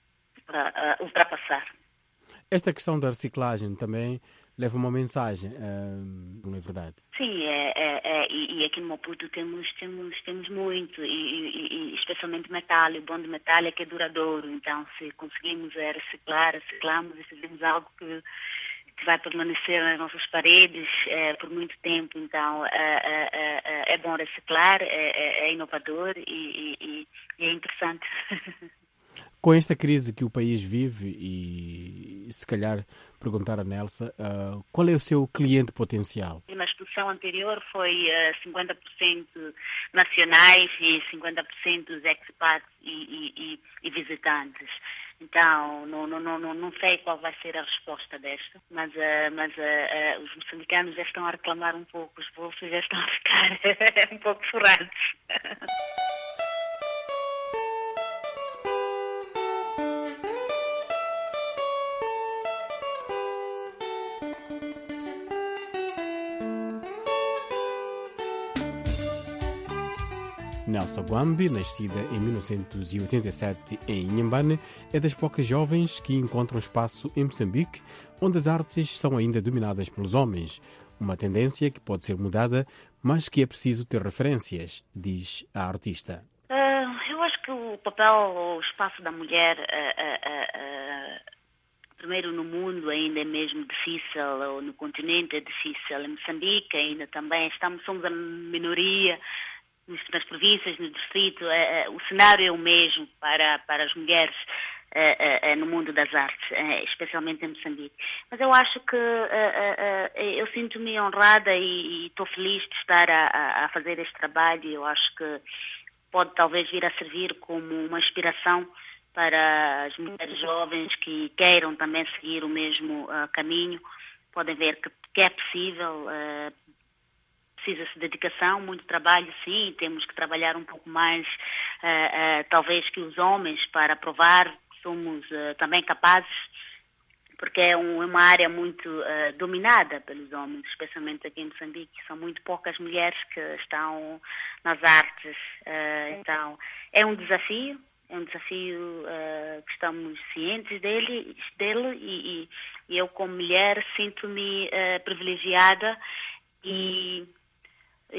a, a ultrapassar. Esta questão da reciclagem também leva uma mensagem, não é verdade? Sim, é, é, é, e, e aqui no Maputo temos, temos, temos muito, e, e, e especialmente metal, o bom de metal é que é duradouro, então se conseguimos é, reciclar, reciclamos e fazemos algo que que vai permanecer nas nossas paredes é, por muito tempo. Então, é, é, é, é bom reciclar, é, é inovador e, e, e é interessante. Com esta crise que o país vive e, se calhar, perguntar a Nelsa, uh, qual é o seu cliente potencial? Na exposição anterior foi uh, cinquenta por cento nacionais e cinquenta por cento expats e, e, e, e visitantes. Então, não, não, não, não sei qual vai ser a resposta desta, mas, uh, mas uh, uh, os moçambicanos já estão a reclamar um pouco, os bolsos já estão a ficar um pouco furados. Nelsa Gwambi, nascida em mil novecentos e oitenta e sete em Inhambane, é das poucas jovens que encontram espaço em Moçambique, onde as artes são ainda dominadas pelos homens. Uma tendência que pode ser mudada, mas que é preciso ter referências, diz a artista. Uh, eu acho que o papel, o espaço da mulher, uh, uh, uh, primeiro no mundo ainda é mesmo difícil, ou no continente é difícil. Em Moçambique ainda também estamos, somos a minoria. Nas províncias, no distrito, uh, uh, o cenário é o mesmo para, para as mulheres uh, uh, no mundo das artes, uh, especialmente em Moçambique. Mas eu acho que uh, uh, uh, eu sinto-me honrada e estou feliz de estar a, a fazer este trabalho. Eu acho que pode talvez vir a servir como uma inspiração para as mulheres jovens que queiram também seguir o mesmo uh, caminho. Podem ver que, que é possível. Uh, Precisa-se de dedicação, muito trabalho, sim, temos que trabalhar um pouco mais, uh, uh, talvez, que os homens, para provar que somos uh, também capazes, porque é um, uma área muito uh, dominada pelos homens, especialmente aqui em Moçambique. São muito poucas mulheres que estão nas artes, uh, então é um desafio, é um desafio uh, que estamos cientes dele, dele e, e eu, como mulher, sinto-me uh, privilegiada e... E,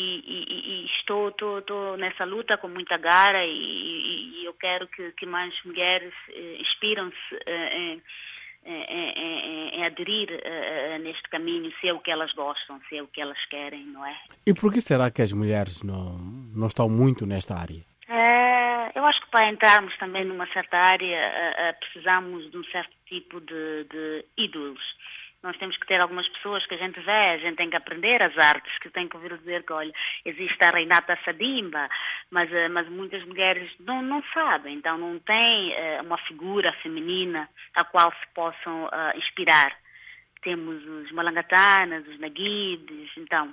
e, e estou, estou, estou nessa luta com muita garra e, e eu quero que, que mais mulheres eh, inspiram-se eh, em, em, em, em aderir eh, neste caminho, se é o que elas gostam, se é o que elas querem, não é? E por que será que as mulheres não, não estão muito nesta área? É, eu acho que para entrarmos também numa certa área eh, eh, precisamos de um certo tipo de, de ídolos. Nós temos que ter algumas pessoas que a gente vê, a gente tem que aprender as artes, que tem que ouvir dizer que, olha, existe a Reinata Sadimba, mas, mas muitas mulheres não, não sabem, então não tem uh, uma figura feminina a qual se possam uh, inspirar. Temos os malangatanas, os naguibes, então uh,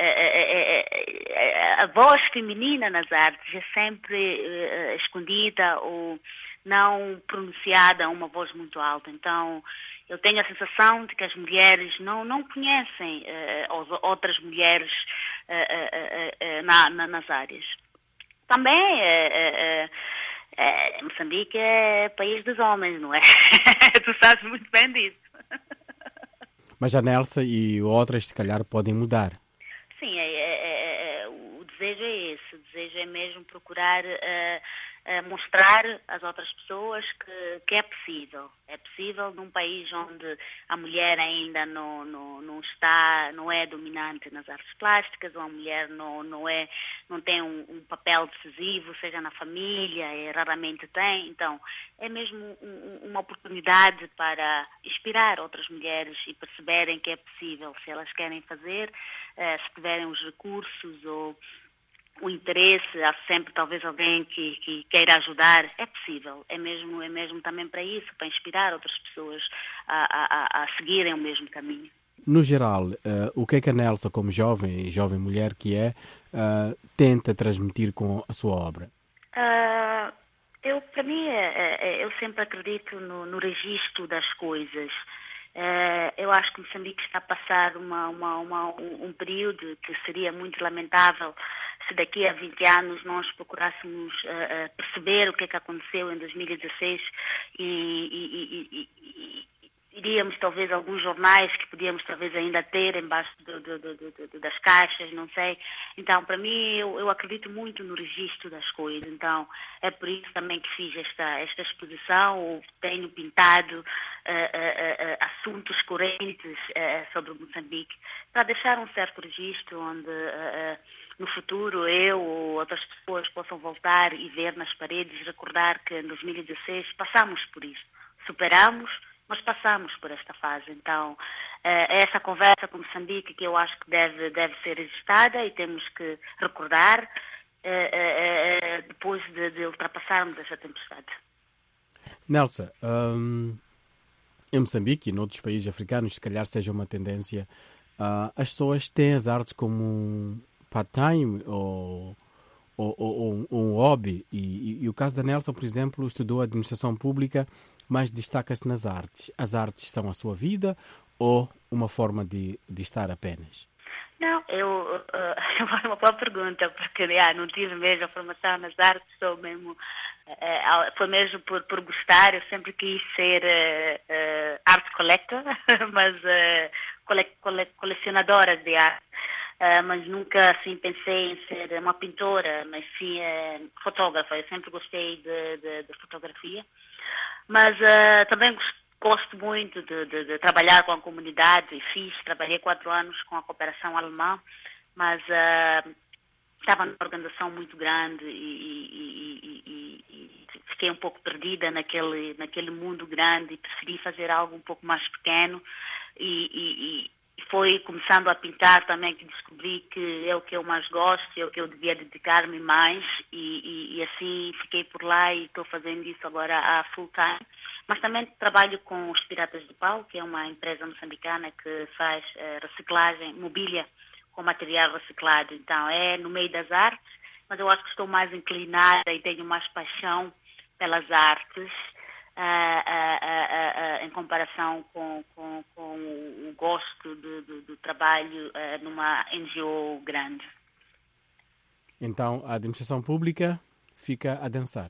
uh, uh, a voz feminina nas artes é sempre uh, escondida ou não pronunciada, uma voz muito alta, então... Eu tenho a sensação de que as mulheres não, não conhecem uh, outras mulheres uh, uh, uh, na, na, nas áreas. Também, uh, uh, uh, Moçambique é país dos homens, não é? Tu sabes muito bem disso. Mas a Nelsa e outras, se calhar, podem mudar. Sim, é, é, é, o desejo é esse, o desejo é mesmo procurar uh, uh, mostrar às outras pessoas que, que é possível. É possível num país onde a mulher ainda não, não, não está, não é dominante nas artes plásticas, ou a mulher não, não, é, não tem um, um papel decisivo, seja na família, é, raramente tem. Então, é mesmo um, uma oportunidade para inspirar outras mulheres e perceberem que é possível, se elas querem fazer, uh, se tiverem os recursos ou o interesse, há sempre talvez alguém que, que queira ajudar, é possível, é mesmo, é mesmo também para isso, para inspirar outras pessoas a, a, a seguirem o mesmo caminho. No geral, uh, o que é que a Nelsa, como jovem e jovem mulher que é, uh, tenta transmitir com a sua obra? Uh, eu, para mim, é, é, eu sempre acredito no, no registro das coisas. Uh, eu acho que Moçambique está a passar uma, uma, uma, um, um período que seria muito lamentável se daqui a vinte anos nós procurássemos uh, uh, perceber o que é que aconteceu em dois mil e dezesseis e, e, e, e, e iríamos talvez alguns jornais que podíamos talvez ainda ter embaixo do, do, do, do, das caixas, não sei. Então, para mim, eu, eu acredito muito no registro das coisas. Então, é por isso também que fiz esta, esta exposição, tenho pintado uh, uh, uh, assuntos correntes uh, sobre Moçambique, para deixar um certo registro onde uh, uh, no futuro eu ou outras pessoas possam voltar e ver nas paredes, recordar que em dois mil e dezesseis passamos por isso, superamos, mas passamos por esta fase. Então, é essa conversa com Moçambique que eu acho que deve, deve ser registrada e temos que recordar é, é, depois de, de ultrapassarmos essa tempestade. Nelsa, um, em Moçambique e noutros países africanos, se calhar seja uma tendência, uh, as pessoas têm as artes como um part-time ou, ou, ou, ou um hobby. E, e, e o caso da Nelsa, por exemplo, estudou administração pública, mas destaca-se nas artes. As artes são a sua vida ou uma forma de, de estar apenas? Não, eu, uh, é uma boa pergunta, porque ah, não tive mesmo a formação nas artes, sou mesmo, uh, foi mesmo por, por gostar, eu sempre quis ser uh, uh, art collector, mas uh, cole, cole, colecionadora de arte. Uh, mas nunca assim pensei em ser uma pintora, mas sim uh, fotógrafa. Eu sempre gostei de, de, de fotografia, mas uh, também gosto muito de, de, de trabalhar com a comunidade e fiz, trabalhei quatro anos com a cooperação alemã, mas uh, estava numa organização muito grande e, e, e, e, e fiquei um pouco perdida naquele, naquele mundo grande e preferi fazer algo um pouco mais pequeno e, e, e foi começando a pintar também que descobri que é o que eu mais gosto, é o que eu devia dedicar-me mais e, e, e assim fiquei por lá e estou fazendo isso agora a full time. Mas também trabalho com os Piratas do Pau, que é uma empresa moçambicana que faz uh, reciclagem, mobília com material reciclado. Então é no meio das artes, mas eu acho que estou mais inclinada e tenho mais paixão pelas artes. Uh, uh, uh, uh, em comparação com, com, com o gosto do, do, do trabalho uh, numa N G O grande. Então, a administração pública fica a dançar?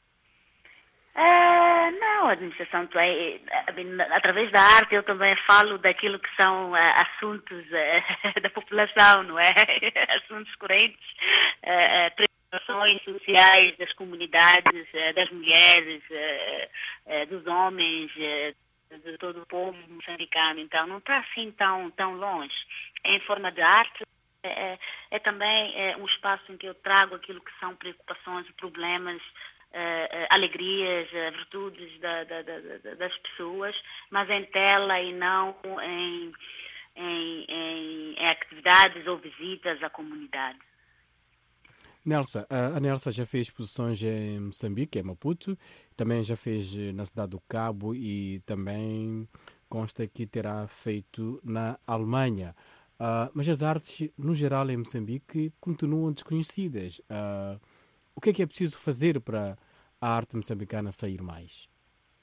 Uh, não, a administração, através da arte eu também falo daquilo que são uh, assuntos uh, da população, não é? Assuntos correntes, uh, uh, ações sociais das comunidades, das mulheres, dos homens, de todo o povo moçambicano. Então, não está assim tão, tão longe. Em forma de arte, é, é também é um espaço em que eu trago aquilo que são preocupações, problemas, é, alegrias, virtudes da, da, da, das pessoas, mas em tela e não em, em, em, em atividades ou visitas à comunidade. Nelsa, a Nelsa já fez exposições em Moçambique, em Maputo, também já fez na cidade do Cabo e também consta que terá feito na Alemanha. Uh, mas as artes, no geral, em Moçambique, continuam desconhecidas. Uh, o que é que é preciso fazer para a arte moçambicana sair mais?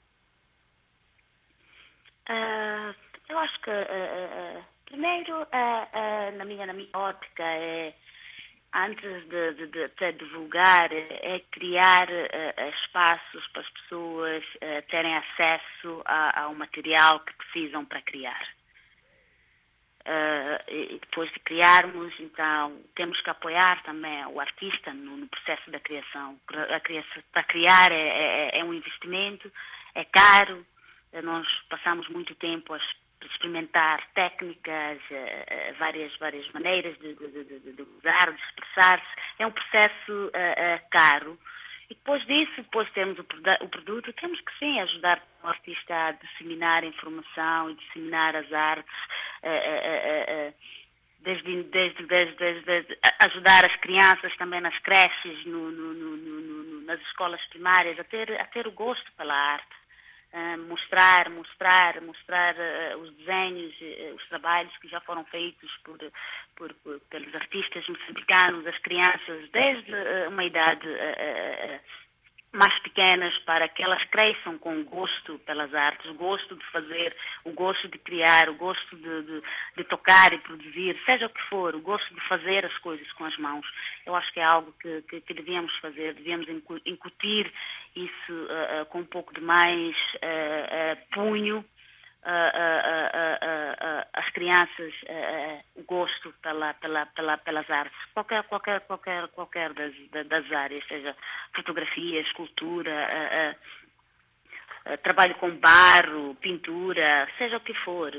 Uh, eu acho que, uh, uh, primeiro, uh, uh, na, minha, na minha ótica, é antes de, de, de, de divulgar, é criar uh, espaços para as pessoas uh, terem acesso a, ao material que precisam para criar. Uh, e depois de criarmos, então, temos que apoiar também o artista no, no processo da criação. A criação para criar é, é, é um investimento, é caro, nós passamos muito tempo a experimentar técnicas, uh, várias, várias maneiras de, de, de, de usar, de expressar-se. É um processo uh, uh, caro. E depois disso, depois temos o, o produto, temos que sim ajudar o artista a disseminar a informação e disseminar as artes, uh, uh, uh, desde, desde, desde, desde, desde ajudar as crianças também nas creches, no, no, no, no, nas escolas primárias, a ter, a ter o gosto pela arte. Uh, mostrar, mostrar, mostrar uh, os desenhos, uh, os trabalhos que já foram feitos por, por, por, pelos artistas moçambicanos, as crianças, desde uh, uma idade uh, uh, mais pequenas, para que elas cresçam com gosto pelas artes, o gosto de fazer, o gosto de criar, o gosto de, de, de tocar e produzir, seja o que for, o gosto de fazer as coisas com as mãos. Eu acho que é algo que, que, que devíamos fazer, devíamos incutir isso uh, uh, com um pouco de mais uh, uh, punho, uh, uh, uh, uh, uh, as crianças, uh, uh, o gosto pela, pela, pela, pelas artes, qualquer, qualquer, qualquer, qualquer das, das áreas, seja fotografia, escultura, uh, uh, uh, trabalho com barro, pintura, seja o que for.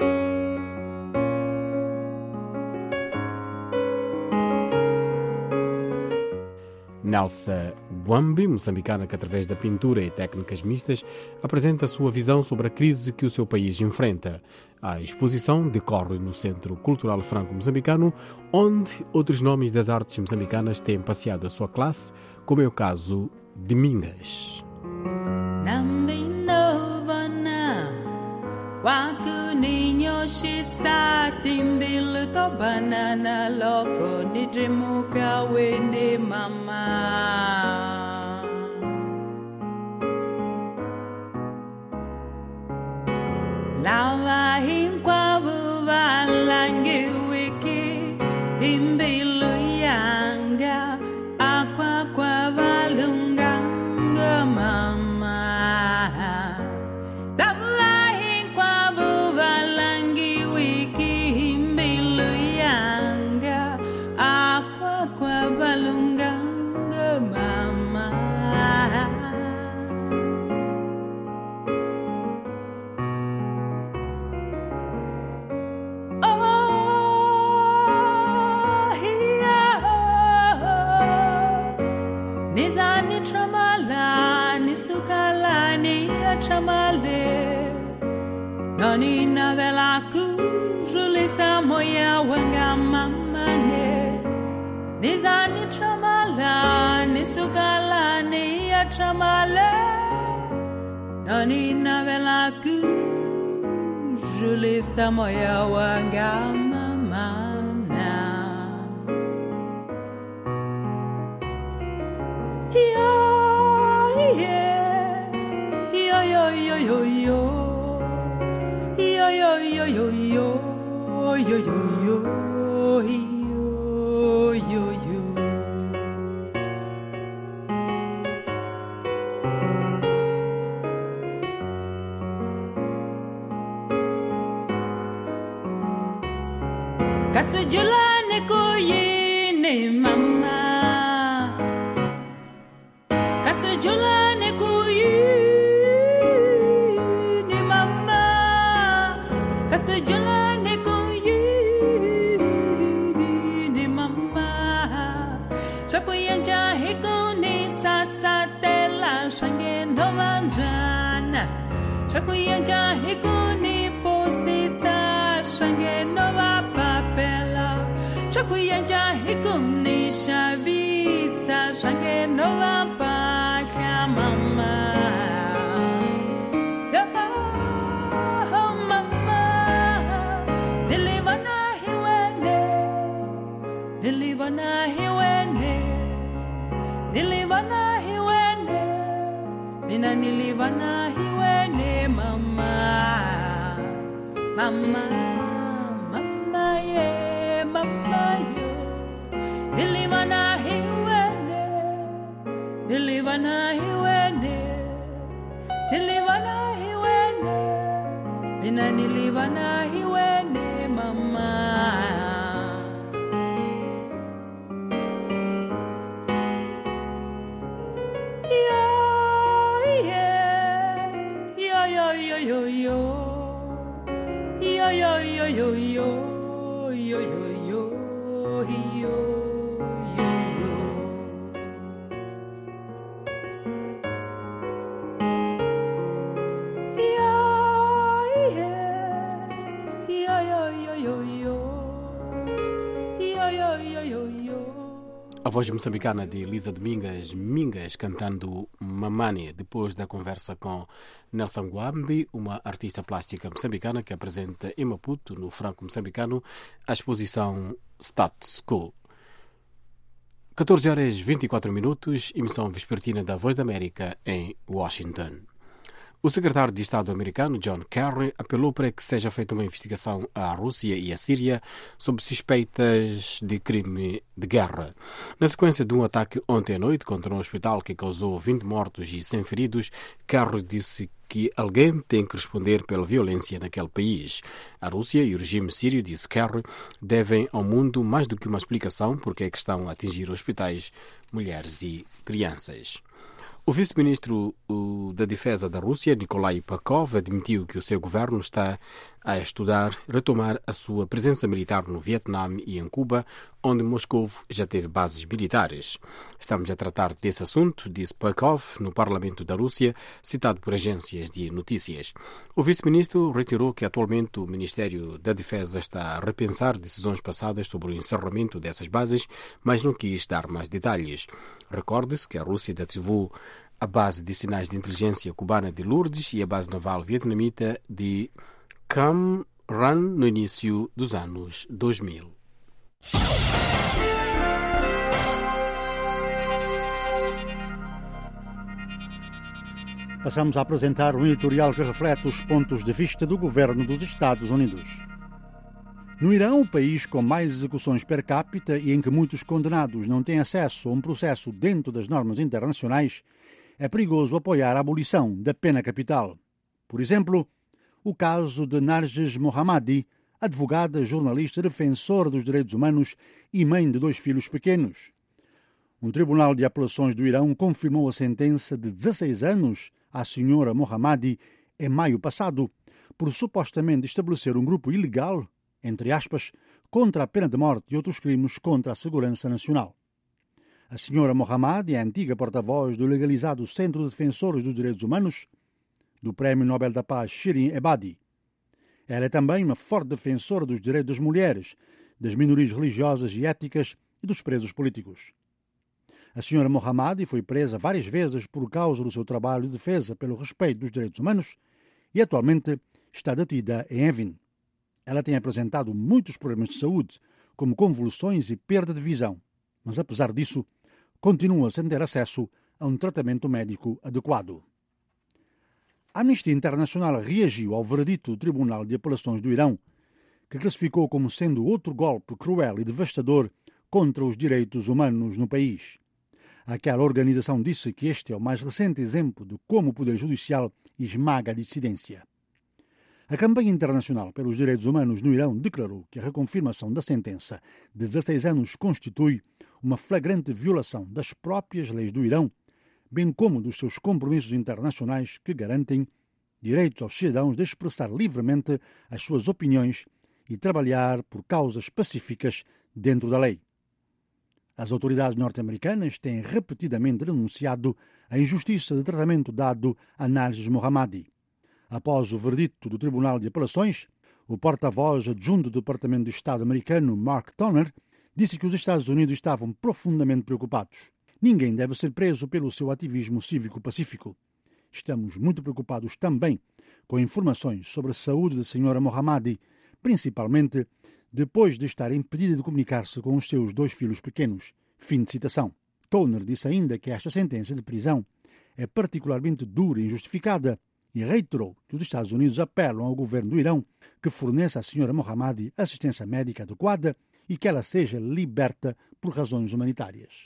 Nelsa Gwambi, moçambicana que através da pintura e técnicas mistas apresenta a sua visão sobre a crise que o seu país enfrenta. A exposição decorre no Centro Cultural Franco-Moçambicano, onde outros nomes das artes moçambicanas têm passeado a sua classe, como é o caso de Mingas. Wakuninho shisa timbil to banana loko nidrimuka wende mama Lava hinkwa buva langi wiki imbilu yanga akwa kwa valunga mama Noni na vela kujuli samoya wanga mamane Nizani chamala nisukala ni ya chamale Noni na vela kujuli samoya wanga mamana Yo yeah Yo yo yo yo yo Yo yo yo yo yo yo yo yo yo yo Kasujulane kuyine mama Kasujulane kuyine Kasujulane kuyine mama Shakuyanja hikuni sasatela shange novanjana Shakuyanja hikuni posita shange nova papela Shakuyanja hikuni shavisa shange nova pasha mama Dilivana hiwende, dilivana hiwende, mina nilivana hiwende mama, mama, mama ye, mama ye, dilivana hiwende, dilivana hiwende, dilivana hiwende, mina nilivana hiwende mama. A voz moçambicana de Elisa Domingas Mingas cantando Mamani, depois da conversa com Nelson Guambi, uma artista plástica moçambicana que apresenta em Maputo, no Franco Moçambicano, a exposição Status Quo. catorze horas e vinte e quatro minutos, emissão vespertina da Voz da América em Washington. O secretário de Estado americano, John Kerry, apelou para que seja feita uma investigação à Rússia e à Síria sob suspeitas de crime de guerra. Na sequência de um ataque ontem à noite contra um hospital que causou vinte mortos e cem feridos, Kerry disse que alguém tem que responder pela violência naquele país. A Rússia e o regime sírio, disse Kerry, devem ao mundo mais do que uma explicação porque é que estão a atingir hospitais, mulheres e crianças. O vice-ministro da Defesa da Rússia, Nikolai Pakov, admitiu que o seu governo está a estudar retomar a sua presença militar no Vietnã e em Cuba, onde Moscou já teve bases militares. Estamos a tratar desse assunto, disse Pakov no Parlamento da Rússia, citado por agências de notícias. O vice-ministro reiterou que atualmente o Ministério da Defesa está a repensar decisões passadas sobre o encerramento dessas bases, mas não quis dar mais detalhes. Recorde-se que a Rússia desativou a base de sinais de inteligência cubana de Lourdes e a base naval vietnamita de Cam Ranh no início dos anos dois mil. Passamos a apresentar um editorial que reflete os pontos de vista do governo dos Estados Unidos. No Irão, o país com mais execuções per capita e em que muitos condenados não têm acesso a um processo dentro das normas internacionais, é perigoso apoiar a abolição da pena capital. Por exemplo, o caso de Narges Mohammadi, advogada, jornalista, defensora dos direitos humanos e mãe de dois filhos pequenos. Um tribunal de apelações do Irão confirmou a sentença de dezesseis anos à senhora Mohammadi em maio passado, por supostamente estabelecer um grupo ilegal, entre aspas, contra a pena de morte e outros crimes contra a segurança nacional. A senhora Mohammadi é a antiga porta-voz do legalizado Centro de Defensores dos Direitos Humanos, do Prémio Nobel da Paz Shirin Ebadi. Ela é também uma forte defensora dos direitos das mulheres, das minorias religiosas e étnicas e dos presos políticos. A senhora Mohammadi foi presa várias vezes por causa do seu trabalho de defesa pelo respeito dos direitos humanos e atualmente está detida em Evin. Ela tem apresentado muitos problemas de saúde, como convulsões e perda de visão, mas apesar disso, continua sem ter acesso a um tratamento médico adequado. A Amnistia Internacional reagiu ao veredito do Tribunal de Apelações do Irão, que classificou como sendo outro golpe cruel e devastador contra os direitos humanos no país. Aquela organização disse que este é o mais recente exemplo de como o Poder Judicial esmaga a dissidência. A campanha internacional pelos direitos humanos no Irão declarou que a reconfirmação da sentença de dezesseis anos constitui uma flagrante violação das próprias leis do Irão, bem como dos seus compromissos internacionais que garantem direitos aos cidadãos de expressar livremente as suas opiniões e trabalhar por causas pacíficas dentro da lei. As autoridades norte-americanas têm repetidamente denunciado a injustiça de tratamento dado a Narges Mohammadi. Após o verdito do Tribunal de Apelações, o porta-voz adjunto do Departamento de Estado americano, Mark Toner, disse que os Estados Unidos estavam profundamente preocupados. Ninguém deve ser preso pelo seu ativismo cívico-pacífico. Estamos muito preocupados também com informações sobre a saúde da senhora Mohammadi, principalmente depois de estar impedida de comunicar-se com os seus dois filhos pequenos. Fim de citação. Toner disse ainda que esta sentença de prisão é particularmente dura e injustificada e reiterou que os Estados Unidos apelam ao governo do Irão que forneça à senhora Mohammadi assistência médica adequada e que ela seja liberta por razões humanitárias.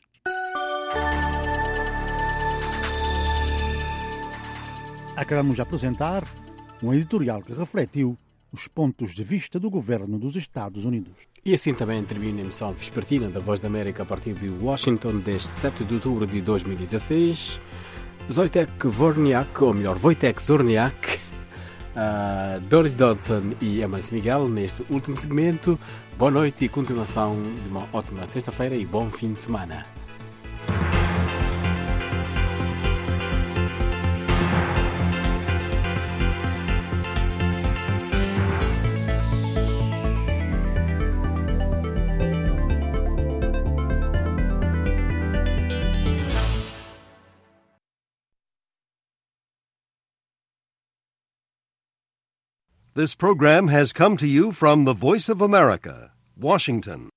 Acabamos de apresentar um editorial que refletiu os pontos de vista do governo dos Estados Unidos. E assim também termina a emissão vespertina da Voz da América a partir de Washington, desde sete de outubro de dois mil e dezesseis. Wojtek Worniak, ou melhor, Wojtek Zorniak, uh, Doris Dodson e Emas Miguel neste último segmento. Boa noite e continuação de uma ótima sexta-feira e bom fim de semana. This program has come to you from the Voice of America, Washington.